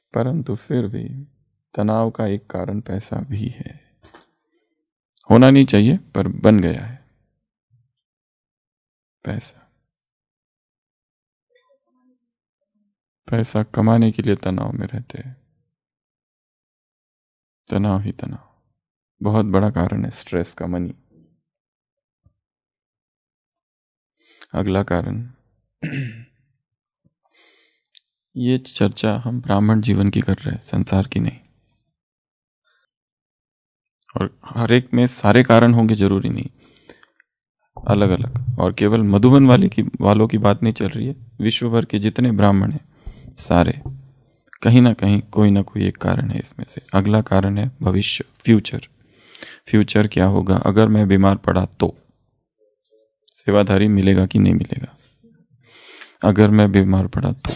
Speaker 2: परंतु फिर भी तनाव का एक कारण पैसा भी है। होना नहीं चाहिए पर बन गया है पैसा। पैसा कमाने के लिए तनाव में रहते हैं, तनाव ही तनाव बहुत बड़ा कारण है स्ट्रेस का, मनी। अगला कारण, ये चर्चा हम ब्राह्मण जीवन की कर रहे हैं, संसार की नहीं। और हर एक में सारे कारण होंगे जरूरी नहीं, अलग अलग। और केवल मधुबन वाले की वालों की बात नहीं चल रही है, विश्व भर के जितने ब्राह्मण हैं सारे कहीं ना कहीं कोई ना कोई एक कारण है इसमें से। अगला कारण है भविष्य, फ्यूचर। फ्यूचर क्या होगा अगर मैं बीमार पड़ा तो? सेवाधारी मिलेगा कि नहीं मिलेगा? अगर मैं बीमार पड़ा तो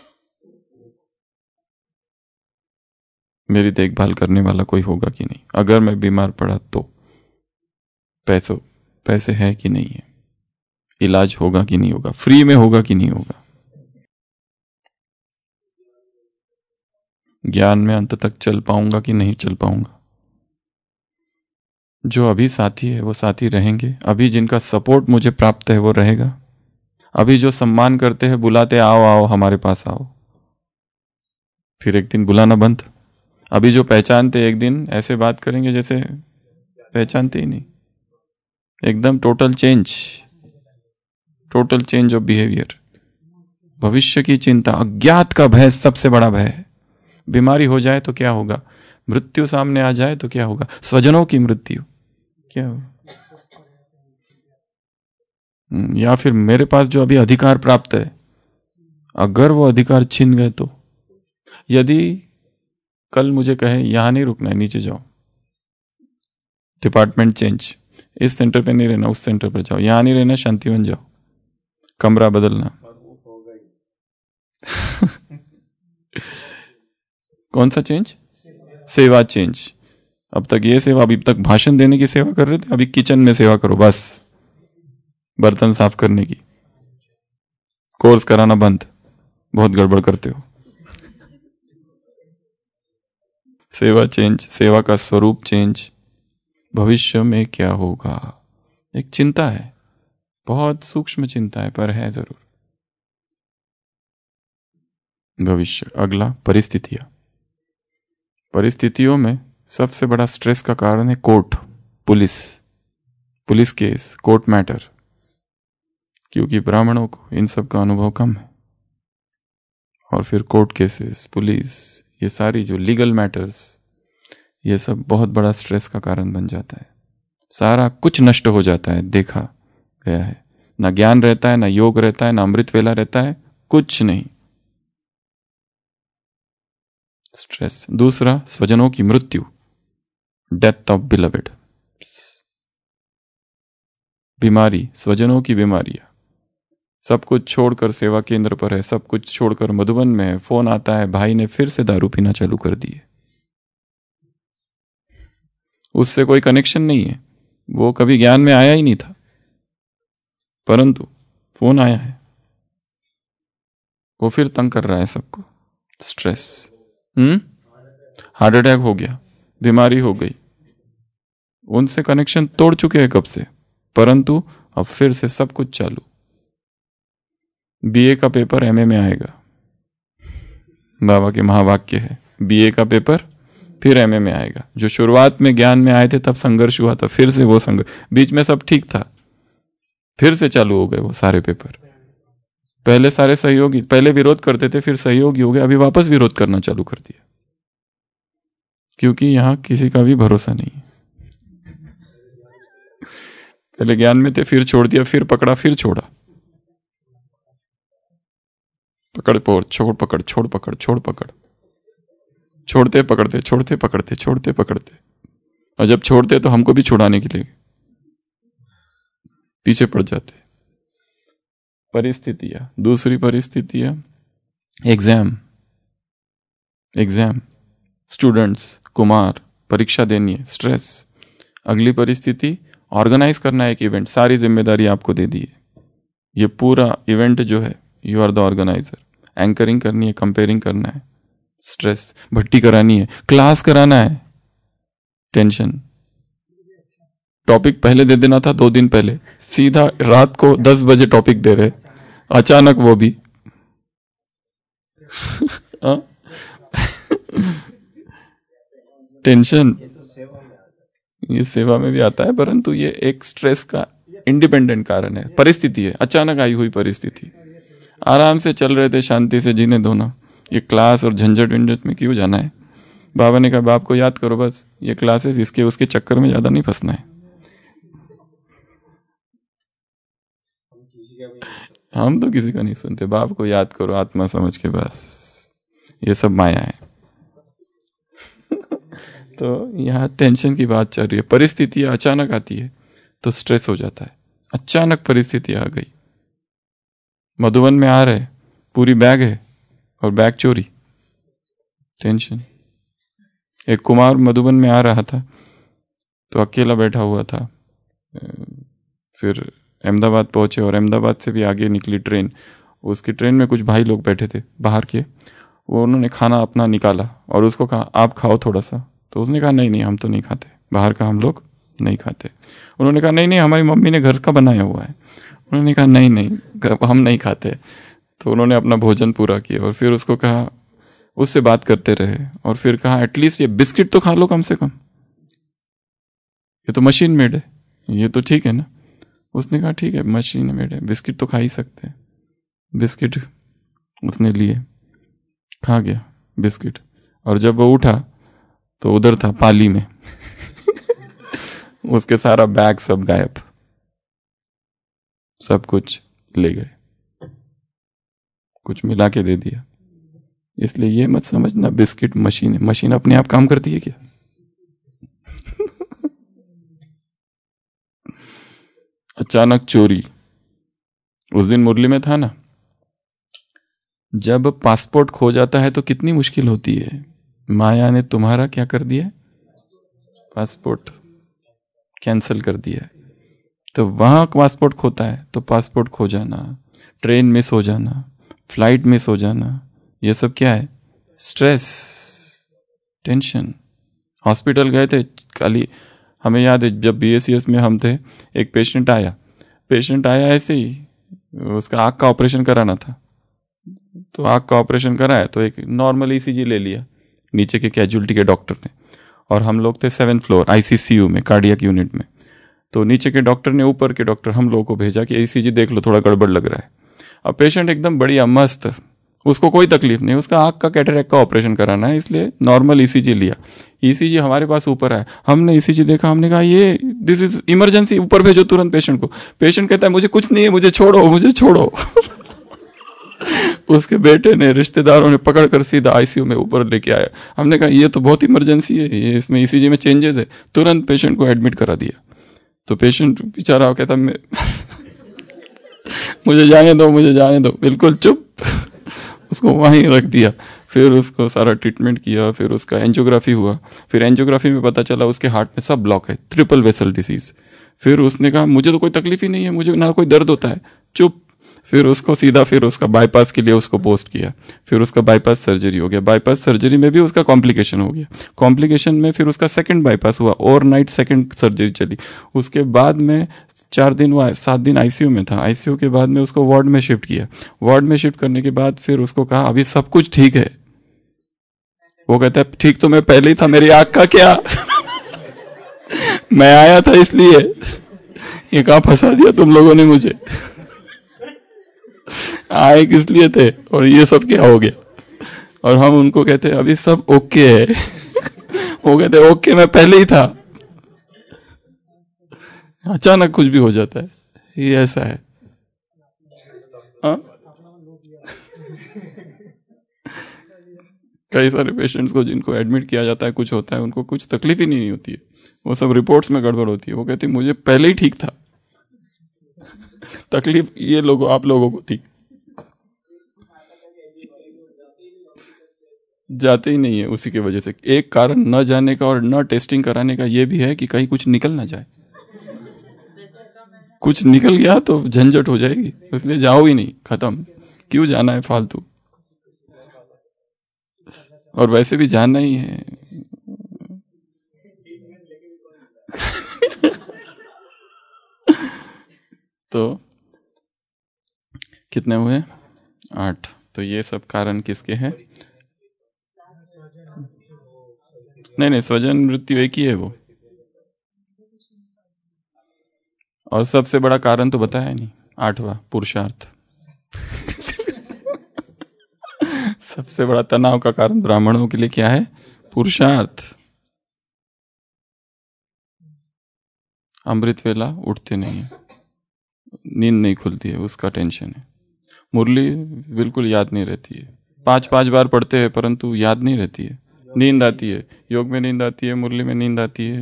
Speaker 2: मेरी देखभाल करने वाला कोई होगा कि नहीं? अगर मैं बीमार पड़ा तो पैसों पैसे है कि नहीं है? इलाज होगा कि नहीं होगा? फ्री में होगा कि नहीं होगा? ज्ञान में अंत तक चल पाऊंगा कि नहीं चल पाऊंगा? जो अभी साथी है वो साथी रहेंगे, अभी जिनका सपोर्ट मुझे प्राप्त है वो रहेगा, अभी जो सम्मान करते हैं, बुलाते आओ आओ हमारे पास आओ, फिर एक दिन बुलाना बंद। अभी जो पहचानते एक दिन ऐसे बात करेंगे जैसे पहचानते ही नहीं, एकदम total change, total change of behaviour. भविष्य की चिंता, अज्ञात का भय सबसे बड़ा भय है। बीमारी हो जाए तो क्या होगा? मृत्यु सामने आ जाए तो क्या होगा? स्वजनों की मृत्यु क्या होगा? या फिर मेरे पास जो अभी अधिकार प्राप्त है, अगर वो अधिकार छिन गए तो? यदि कल मुझे कहे यहां नहीं रुकना है, नीचे जाओ, डिपार्टमेंट चेंज, इस सेंटर पे नहीं रहना उस सेंटर पर जाओ, यहां नहीं रहना शांतिवन जाओ, कमरा बदलना कौन सा चेंज? सेवा चेंज। अब तक ये सेवा, अभी तक भाषण देने की सेवा कर रहे थे, अभी किचन में सेवा करो, बस बर्तन साफ करने की। कोर्स कराना बंद, बहुत गड़बड़ करते हो। सेवा चेंज, सेवा का स्वरूप चेंज। भविष्य में क्या होगा एक चिंता है, बहुत सूक्ष्म चिंता है पर है जरूर भविष्य। अगला परिस्थितियां। परिस्थितियों में सबसे बड़ा स्ट्रेस का कारण है court, police, police case, court matter, क्योंकि ब्राह्मणों को इन सब का अनुभव कम है। और फिर कोर्ट केसेस, पुलिस, ये सारी जो लीगल मैटर्स, ये सब बहुत बड़ा स्ट्रेस का कारण बन जाता है। सारा कुछ नष्ट हो जाता है, देखा गया है। ना ज्ञान रहता है, ना योग रहता है, ना अमृत वेला रहता है, कुछ नहीं, स्ट्रेस। दूसरा, स्वजनों की मृत्यु, डेथ ऑफ बिलवेड, बीमारी, स्वजनों की बीमारियां। सब कुछ छोड़कर सेवा केंद्र पर है, सब कुछ छोड़कर मधुबन में है, फोन आता है भाई ने फिर से दारू पीना चालू कर दी है। उससे कोई कनेक्शन नहीं है, वो कभी ज्ञान में आया ही नहीं था, परंतु फोन आया है, वो फिर तंग कर रहा है सबको। स्ट्रेस, हम्म हार्ट अटैक हो गया, बीमारी हो गई, उनसे कनेक्शन तोड़ चुके हैं कब से, परंतु अब फिर से सब कुछ चालू। बीए का पेपर एमए में आएगा, बाबा के महावाक्य है, बीए का पेपर फिर एमए में आएगा। जो शुरुआत में ज्ञान में आए थे तब संघर्ष हुआ था, फिर से वो संघर्ष, बीच में सब ठीक था, फिर से चालू हो गए वो सारे पेपर। पहले सारे सहयोगी, पहले विरोध करते थे फिर सहयोगी हो गए, अभी वापस विरोध करना चालू कर दिया, क्योंकि यहां किसी का भी भरोसा नहीं है। पहले ज्ञान में थे, फिर छोड़ दिया, फिर पकड़ा, फिर छोड़ा, पकड़ पोड़, छोड़ पकड़, छोड़ पकड़, छोड़ पकड़, छोड़ते पकड़ते, छोड़ते पकड़ते, छोड़ते पकड़ते, और जब छोड़ते तो हमको भी छुड़ाने के लिए पीछे पड़ जाते। परिस्थितियां, दूसरी परिस्थितियां, एग्जाम, एग्जाम, स्टूडेंट्स, कुमार, परीक्षा देनी है, स्ट्रेस। अगली परिस्थिति, ऑर्गेनाइज करना है एक इवेंट, सारी जिम्मेदारी आपको दे दी है, ये पूरा इवेंट जो है, you are the organiser, anchoring करनी है, कंपेयरिंग करना है, स्ट्रेस, भट्टी करानी है, क्लास कराना है, टेंशन। टॉपिक पहले दे देना था, दो दिन पहले, सीधा रात को दस बजे टॉपिक दे रहे, अचानक वो भी टेंशन। ये सेवा में भी आता है, परंतु ये एक स्ट्रेस का इंडिपेंडेंट कारण है, परिस्थिति है, अचानक आई हुई परिस्थिति। आराम से चल रहे थे, शांति से जीने दो ना, ये क्लास और झंझट विंझट में क्यों जाना है। बाबा ने कहा बाप को याद करो बस, ये क्लासेस इसके उसके चक्कर में ज्यादा नहीं फंसना है। हम तो किसी का नहीं सुनते, बाप को याद करो आत्मा समझ के, बस ये सब माया है। तो यहाँ टेंशन की बात चल रही है, परिस्थिति अचानक आती है तो स्ट्रेस हो जाता है। अचानक परिस्थिति आ गई, मधुबन में आ रहे, पूरी बैग है और बैग चोरी, टेंशन। एक कुमार मधुबन में आ रहा था तो अकेला बैठा हुआ था, फिर अहमदाबाद पहुंचे और अहमदाबाद से भी आगे निकली ट्रेन। उसकी ट्रेन में कुछ भाई लोग बैठे थे बाहर के, वो उन्होंने खाना अपना निकाला और उसको कहा आप खाओ थोड़ा सा, तो उसने कहा नहीं नहीं हम तो नहीं खाते, बाहर का हम लोग नहीं खाते। उन्होंने कहा नहीं नहीं हमारी मम्मी ने घर का बनाया हुआ है। उन्होंने कहा नहीं नहीं हम नहीं खाते। तो उन्होंने अपना भोजन पूरा किया और फिर उसको कहा, उससे बात करते रहे और फिर कहा एटलीस्ट ये बिस्किट तो खा लो कम से कम, ये तो मशीन मेड है, ये तो ठीक है ना। उसने कहा ठीक है मशीन मेड है, बिस्किट तो खा ही सकते हैं। बिस्किट उसने लिए, खा गया बिस्किट, और जब वो उठा तो उधर था पाली में उसके सारा बैग सब गायब, सब कुछ ले गए, कुछ मिला के दे दिया। इसलिए ये मत समझना बिस्किट मशीन है, मशीन अपने आप काम करती है क्या? अचानक चोरी, उस दिन मुरली में था ना, जब पासपोर्ट खो जाता है तो कितनी मुश्किल होती है। माया ने तुम्हारा क्या कर दिया, पासपोर्ट कैंसिल कर दिया। तो वहां पासपोर्ट खोता है तो पासपोर्ट खो जाना, ट्रेन मिस हो जाना, फ्लाइट मिस हो जाना, ये सब क्या है, स्ट्रेस, टेंशन। हॉस्पिटल गए थे खाली, हमें याद है जब बीएससीएस में हम थे, एक पेशेंट आया पेशेंट आया ऐसे ही, उसका आँख का ऑपरेशन कराना था, तो आँख का ऑपरेशन कराया तो एक नॉर्मल ईसीजी ले लिया नीचे के कैजुअलिटी के डॉक्टर ने, और हम लोग थे सेवेंथ फ्लोर आईसीसीयू में, कार्डियक यूनिट में। तो नीचे के डॉक्टर ने ऊपर के डॉक्टर हम लोगों को भेजा कि ईसीजी देख लो थोड़ा गड़बड़ लग रहा है। अब पेशेंट एकदम बढ़िया मस्त, उसको कोई तकलीफ नहीं, उसका आँख का कैटरेक्ट का ऑपरेशन कराना है, इसलिए नॉर्मल ईसीजी लिया। ईसीजी हमारे पास ऊपर आया, हमने ईसीजी देखा, हमने कहा ये दिस इज इमरजेंसी, ऊपर भेजो तुरंत पेशेंट को। पेशेंट कहता है मुझे कुछ नहीं है, मुझे छोड़ो मुझे छोड़ो उसके बेटे ने, रिश्तेदारों ने पकड़ कर सीधा आईसीयू में ऊपर लेके आया। हमने कहा ये तो बहुत इमरजेंसी है, ये इसमें ईसीजी में चेंजेस है, तुरंत पेशेंट को एडमिट करा दिया। तो पेशेंट बेचारा कहता मैं मुझे जाने दो मुझे जाने दो, बिल्कुल चुप उसको वहीं रख दिया। फिर उसको सारा ट्रीटमेंट किया, फिर उसका एंजियोग्राफी हुआ। फिर एंजियोग्राफी में पता चला उसके हार्ट में सब ब्लॉक है, ट्रिपल वेसल डिसीज। फिर उसने कहा मुझे तो कोई तकलीफ ही नहीं है, मुझे ना कोई दर्द होता है, चुप। फिर उसको सीधा फिर उसका बाईपास के लिए उसको पोस्ट किया, फिर उसका बाईपास सर्जरी हो गया। बाईपास सर्जरी में भी उसका कॉम्प्लिकेशन हो गया, कॉम्प्लिकेशन में फिर उसका सेकंड बाईपास हुआ, ओवरनाइट सेकंड सर्जरी चली। उसके बाद में चार दिन वो सात दिन आईसीयू में था। आईसीयू के बाद में उसको वार्ड में शिफ्ट किया। वार्ड में शिफ्ट करने के बाद फिर उसको कहा अभी सब कुछ ठीक है। वो कहता है ठीक तो मैं पहले ही था, मेरी आँख का क्या मैं आया था इसलिए, ये कहाँ फंसा दिया तुम लोगों ने मुझे आए किस लिए थे और ये सब क्या हो गया। और हम उनको कहते हैं अभी सब ओके है वो कहते हैं ओके मैं पहले ही था। अचानक कुछ भी हो जाता है, ये ऐसा है। हाँ कई सारे पेशेंट्स को जिनको एडमिट किया जाता है, कुछ होता है, उनको कुछ तकलीफ ही नहीं होती है, वो सब रिपोर्ट्स में गड़बड़ होती है। वो कहते मुझे पहले ही ठीक था तकलीफ ये लोगों आप लोगों को थी, जाते ही नहीं है। उसी की वजह से एक कारण न जाने का और न टेस्टिंग कराने का ये भी है कि कहीं कुछ निकल ना जाए। कुछ निकल गया तो झंझट हो जाएगी, इसलिए जाओ ही नहीं, खत्म, क्यों जाना है फालतू। और वैसे भी जानना ही है। तो कितने हुए? आठ। तो ये सब कारण किसके हैं? नहीं नहीं, स्वजन मृत्यु एक ही है वो, और सबसे बड़ा कारण तो बताया नहीं, आठवां पुरुषार्थ। सबसे बड़ा तनाव का कारण ब्राह्मणों के लिए क्या है? पुरुषार्थ। अमृत वेला उठते नहीं है, नींद नहीं खुलती है, उसका टेंशन है। मुरली बिल्कुल याद नहीं रहती है, पांच पांच बार पढ़ते हैं परंतु याद नहीं रहती है। नींद आती है, योग में नींद आती है, मुरली में नींद आती है,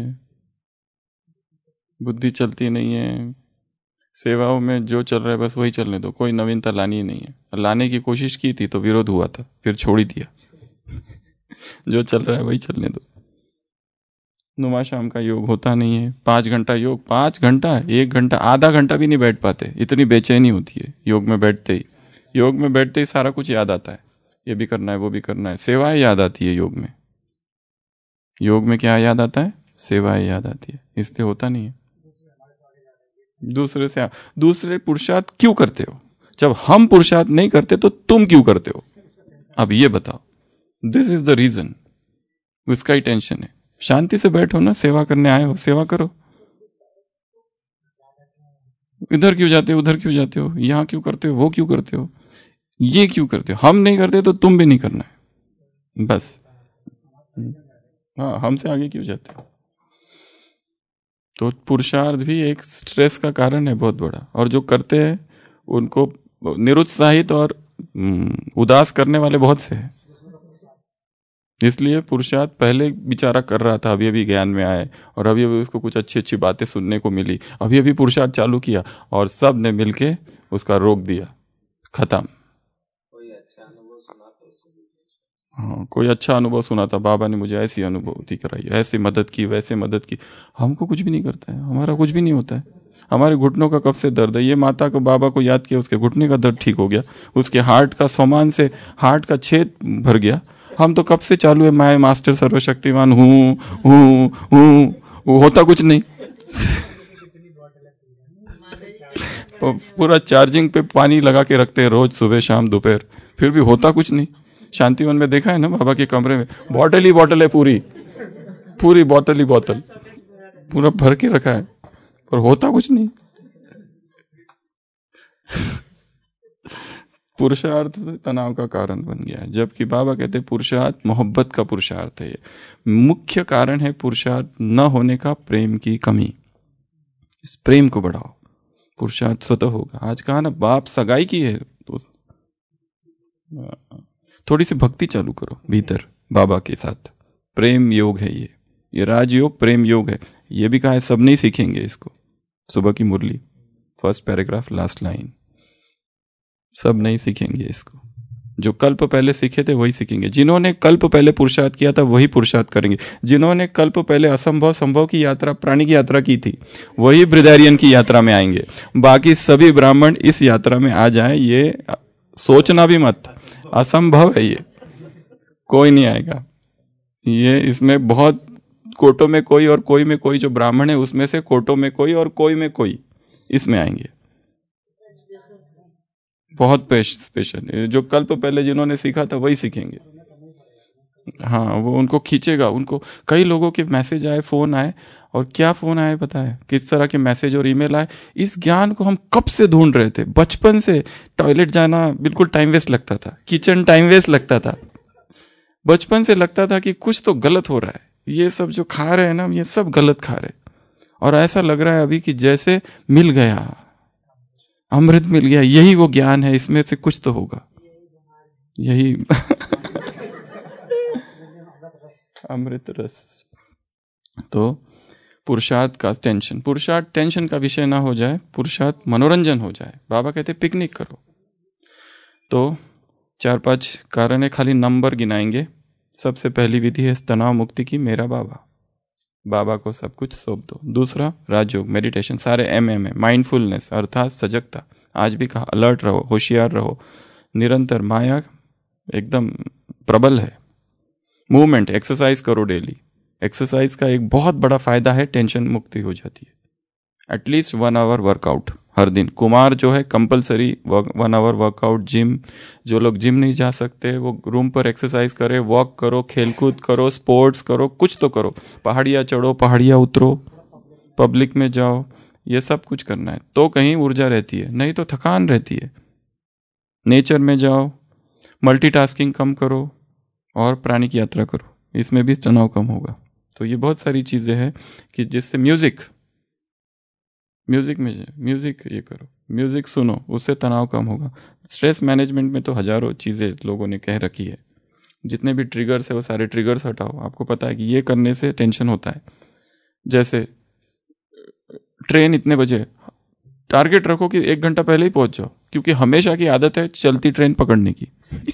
Speaker 2: बुद्धि चलती नहीं है। सेवाओं में जो चल रहा है बस वही चलने दो, कोई नवीनता लानी ही नहीं है। लाने की कोशिश की थी तो विरोध हुआ था, फिर छोड़ ही दिया। जो चल रहा है वही चलने दो। नुमा शाम का योग होता नहीं है, पाँच घंटा योग, पाँच घंटा एक घंटा आधा घंटा भी नहीं बैठ पाते, इतनी बेचैनी होती है योग में बैठते ही। योग में बैठते ही सारा कुछ याद आता है, ये भी करना है वो भी करना है, सेवाएं याद आती है योग में। योग में क्या याद आता है? सेवाएं याद आती है, इसलिए होता नहीं है। दूसरे से दूसरे पुरुषार्थ क्यों करते हो? जब हम पुरुषार्थ नहीं करते तो तुम क्यों करते हो? अब ये बताओ। This is the reason. उसका ही टेंशन है। शांति से बैठो ना, सेवा करने आए हो, सेवा करो। इधर क्यों जाते हो, उधर क्यों जाते हो, यहां क्यों करते हो, वो क्यों करते हो, ये क्यों करते हो? हम नहीं करते तो तुम भी नहीं करना है, बस। हाँ, हमसे आगे क्यों जाते हो? तो पुरुषार्थ भी एक स्ट्रेस का कारण है बहुत बड़ा, और जो करते हैं उनको निरुत्साहित और उदास करने वाले बहुत से हैं। इसलिए पुरुषार्थ पहले बेचारा कर रहा था, अभी अभी ज्ञान में आए और अभी अभी उसको कुछ अच्छी अच्छी बातें सुनने को मिली, अभी अभी पुरुषार्थ चालू किया और सब ने मिलके उसका रोक दिया, खत्म। हाँ, कोई अच्छा अनुभव सुना था, बाबा ने मुझे ऐसी अनुभूति कराई, ऐसी मदद की, वैसे मदद की। हमको कुछ भी नहीं करता है, हमारा कुछ भी नहीं होता है। हमारे घुटनों का कब से दर्द है, ये माता को बाबा को याद किया, उसके घुटने का दर्द ठीक हो गया, उसके हार्ट का सोमान से हार्ट का छेद भर गया। हम तो कब से चालू है, मैं मास्टर सर्वशक्तिमान हूँ हूँ हूँ, वो होता कुछ नहीं। पूरा चार्जिंग पे पानी लगा के रखते हैं रोज, सुबह शाम दोपहर, फिर भी होता कुछ नहीं। शांतिवन में देखा है ना, बाबा के कमरे में बॉटल ही बॉटल है, पूरी पूरी बॉटल ही बॉटल पूरा भर के रखा है, और होता कुछ नहीं। पुरुषार्थ तनाव का कारण बन गया है, जबकि बाबा कहते हैं पुरुषार्थ मोहब्बत का पुरुषार्थ है। मुख्य कारण है पुरुषार्थ न होने का प्रेम की कमी। इस प्रेम को बढ़ाओ, पुरुषार्थ स्वतः होगा। आज कहा ना, बाप सगाई की है तो थोड़ी सी भक्ति चालू करो भीतर बाबा के साथ। प्रेम योग है ये ये राजयोग प्रेम योग है। ये भी कहा है, सब नहीं सीखेंगे इसको। सुबह की Murli first paragraph last line, सब नहीं सीखेंगे इसको। जो कल्प पहले सीखे थे वही सीखेंगे। जिन्होंने कल्प पहले पुरुषार्थ किया था वही पुरुषार्थ करेंगे। जिन्होंने कल्प पहले असंभव संभव की यात्रा, प्राणी की यात्रा की थी, वही ब्रिदारियन की यात्रा में आएंगे। बाकी सभी ब्राह्मण इस यात्रा में आ जाए, ये सोचना भी मत, असंभव है, ये कोई नहीं आएगा। ये इसमें बहुत कोटों में कोई और कोई में कोई, जो ब्राह्मण है उसमें से कोटों में कोई और कोई में कोई इसमें आएंगे। बहुत स्पेशल, जो कल्प पहले जिन्होंने सीखा था वही सीखेंगे। हाँ, वो उनको खींचेगा। उनको कई लोगों के मैसेज आए, फोन आए, और क्या फोन आए पता है, किस तरह के मैसेज और ईमेल आए। इस ज्ञान को हम कब से ढूंढ रहे थे, बचपन से। टॉयलेट जाना बिल्कुल टाइम वेस्ट लगता था, किचन टाइम वेस्ट लगता था, बचपन से लगता था कि कुछ तो गलत हो रहा है, ये सब जो खा रहे हैं ना, ये सब गलत खा रहे। और ऐसा लग रहा है अभी कि जैसे मिल गया, अमृत मिल गया, यही वो ज्ञान है, इसमें से कुछ तो होगा, यही अमृत रस। तो पुरुषार्थ का टेंशन, पुरुषार्थ टेंशन का विषय ना हो जाए, पुरुषार्थ मनोरंजन हो जाए। बाबा कहते पिकनिक करो। तो चार पांच कारण है, खाली नंबर गिनाएंगे। सबसे पहली विधि है तनाव मुक्ति की, मेरा बाबा। बाबा को सब कुछ सौंप दो। दूसरा राजयोग, मेडिटेशन, सारे एम एम है, माइंडफुलनेस अर्थात सजगता। आज भी कहा, अलर्ट रहो, होशियार रहो, निरंतर। माया एकदम प्रबल है, मूवमेंट, एक्सरसाइज करो डेली। एक्सरसाइज का एक बहुत बड़ा फायदा है, टेंशन मुक्ति हो जाती है। एटलीस्ट वन आवर वर्कआउट हर दिन। कुमार जो है compulsory one hour workout. Gym, जो लोग जिम नहीं जा सकते वो रूम पर एक्सरसाइज करें, वॉक करो, खेलकूद करो, स्पोर्ट्स करो, कुछ तो करो। पहाड़ियाँ चढ़ो, पहाड़ियाँ उतरो, पब्लिक में जाओ, ये सब कुछ करना है तो कहीं ऊर्जा रहती है, नहीं तो थकान रहती है। नेचर में जाओ, मल्टीटास्किंग कम करो और प्राणिक यात्रा करो, इसमें भी तनाव कम होगा। तो ये बहुत सारी चीज़ें हैं कि जिससे म्यूज़िक म्यूज़िक में म्यूज़िक ये करो, म्यूज़िक सुनो, उससे तनाव कम होगा। स्ट्रेस मैनेजमेंट में तो हज़ारों चीज़ें लोगों ने कह रखी है। जितने भी ट्रिगर्स है वो सारे ट्रिगर्स हटाओ। आपको पता है कि ये करने से टेंशन होता है। जैसे ट्रेन इतने बजे, टारगेट रखो कि एक घंटा पहले ही पहुंच जाओ, क्योंकि हमेशा की आदत है चलती ट्रेन पकड़ने की।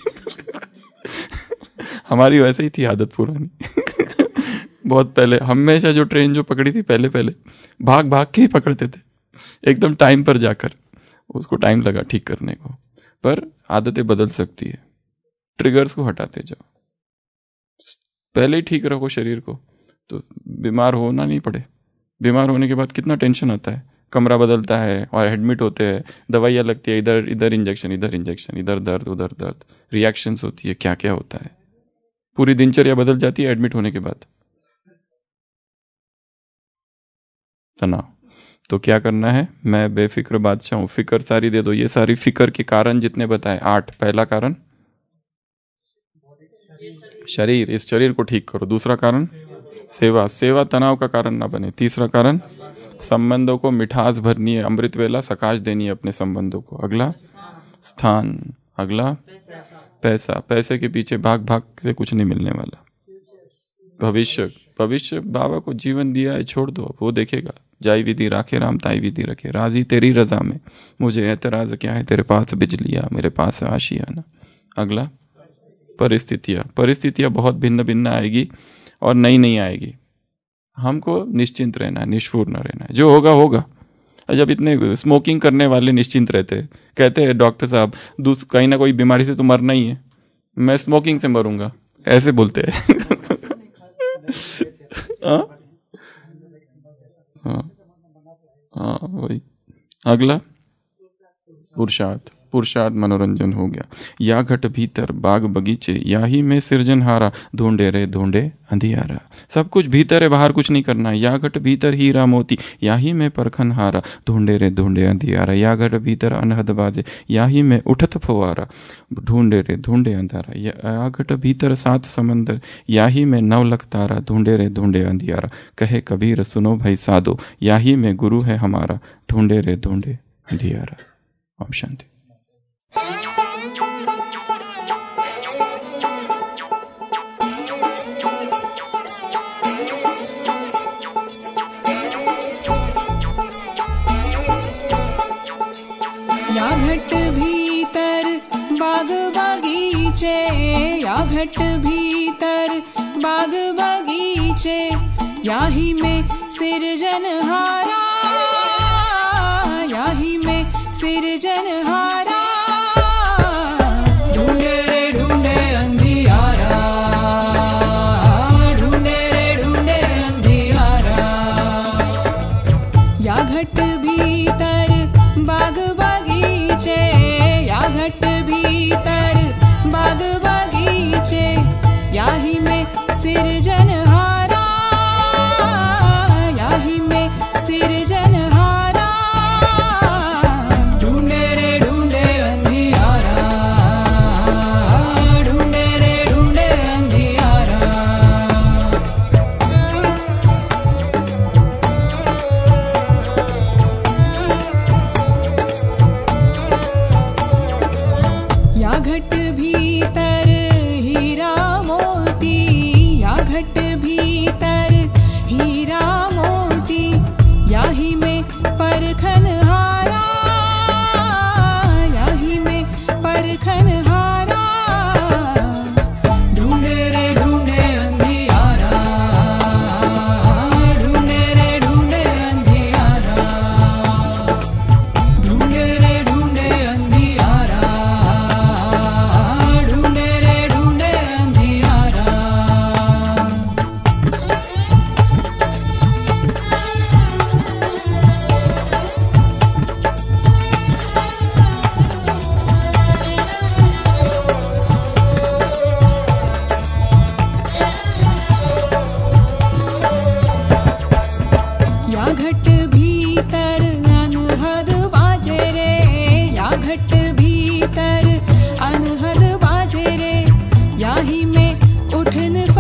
Speaker 2: हमारी वैसे ही थी आदत पुरानी। बहुत पहले हमेशा जो ट्रेन जो पकड़ी थी पहले पहले भाग भाग के ही पकड़ते थे, एकदम टाइम पर जाकर। उसको टाइम लगा ठीक करने को, पर आदतें बदल सकती है। ट्रिगर्स को हटाते जाओ, पहले ही ठीक रखो शरीर को, तो बीमार होना नहीं पड़े। बीमार होने के बाद कितना टेंशन आता है, कमरा बदलता है और एडमिट होते हैं, दवाइयाँ लगती है, इधर इधर इंजेक्शन, इधर इंजेक्शन, इधर दर्द, उधर दर्द, रिएक्शंस होती है, क्या क्या होता है। पूरी दिनचर्या बदल जाती है एडमिट होने के बाद। तनाव तो क्या करना है, मैं बेफिक्र बादशाह हूँ, फिक्र सारी दे दो। ये सारी फिक्र के कारण जितने बताए आठ। पहला कारण शरीर, इस शरीर को ठीक करो। दूसरा कारण सेवा, सेवा तनाव का कारण ना बने। तीसरा कारण संबंधों को मिठास भरनी है, अमृत वेला सकाश देनी है अपने संबंधों को। अगला स्थान, अगला पैसा, पैसे के पीछे भाग भाग से कुछ नहीं मिलने वाला। भविष्य, भविष्य बाबा को जीवन दिया है, छोड़ दो, वो देखेगा। जाई विधि राखे राम ताई विधि रखे, राजी तेरी रजा में, मुझे एतराज क्या है, तेरे पास बिजलियाँ मेरे पास आशियाना। अगला परिस्थितियाँ, परिस्थितियाँ बहुत भिन्न भिन्न आएगी और नई नई आएगी। हमको निश्चिंत रहना है, निष्ठुर न रहना है, जो होगा होगा। जब इतने स्मोकिंग करने वाले निश्चिंत रहते हैं, कहते हैं डॉक्टर साहब दूस कहीं ना कोई बीमारी से तो मरना ही है, मैं स्मोकिंग से मरूंगा, ऐसे बोलते हैं। हाँ हाँ हाँ वही। अगला पुरुषार्थ, पुरुषार्थ मनोरंजन हो गया। या घट भीतर बाग बगीचे, या ही में सृजनहारा, ढूंढे रे ढूंढे अंधियारा। सब कुछ भीतर है, बाहर कुछ नहीं करना है। या घट भीतर हीरा मोती, या ही में परखन हारा, ढूंढे रे ढूंढे अंधियारा। या घट भीतर अनहद बाजे, या ही में उठत फवारा, ढूंढे रे ढूंढे अंधारा। या घट भीतर सात समंदर, या ही में नवलख तारा, ढूंढे रे ढूंढे अंधियारा। कहे कबीर सुनो भाई साधो, या ही में गुरु है हमारा, ढूंढे रे ढूंढे अंधियारा। ओम शांति।
Speaker 3: या घट भीतर बाग बगीचे, या घट भीतर बाग बगीचे, याही में सिरजनहारा, याही में सिरजनहारा। ढूंढे रे ढूंढे अंधियारा, ढूंढे रे ढूंढे अंधियारा। या घट भीतर बाग बगीचे, या घट भीतर बाग बगीचे, याही में सिरजनहारा, याही में सिरजनहारा। ढूंढे रे ढूंढे अंधियारा, ढूंढे रे ढूंढे अंधियारा। या घट भीतर हीरा मोती, या घट भीतर हीरा मोती, याही में परखन हारा, याही में परखन हारा। ढूंढे रे ढूंढे अंधियारा, ढूंढे रे ढूंढे अंधियारा, ढूंढे रे ढूंढे अंधियारा, ढूंढे रे ढूंढे अंधियारा। भीतर अनहद बाजे रे, याही में उठन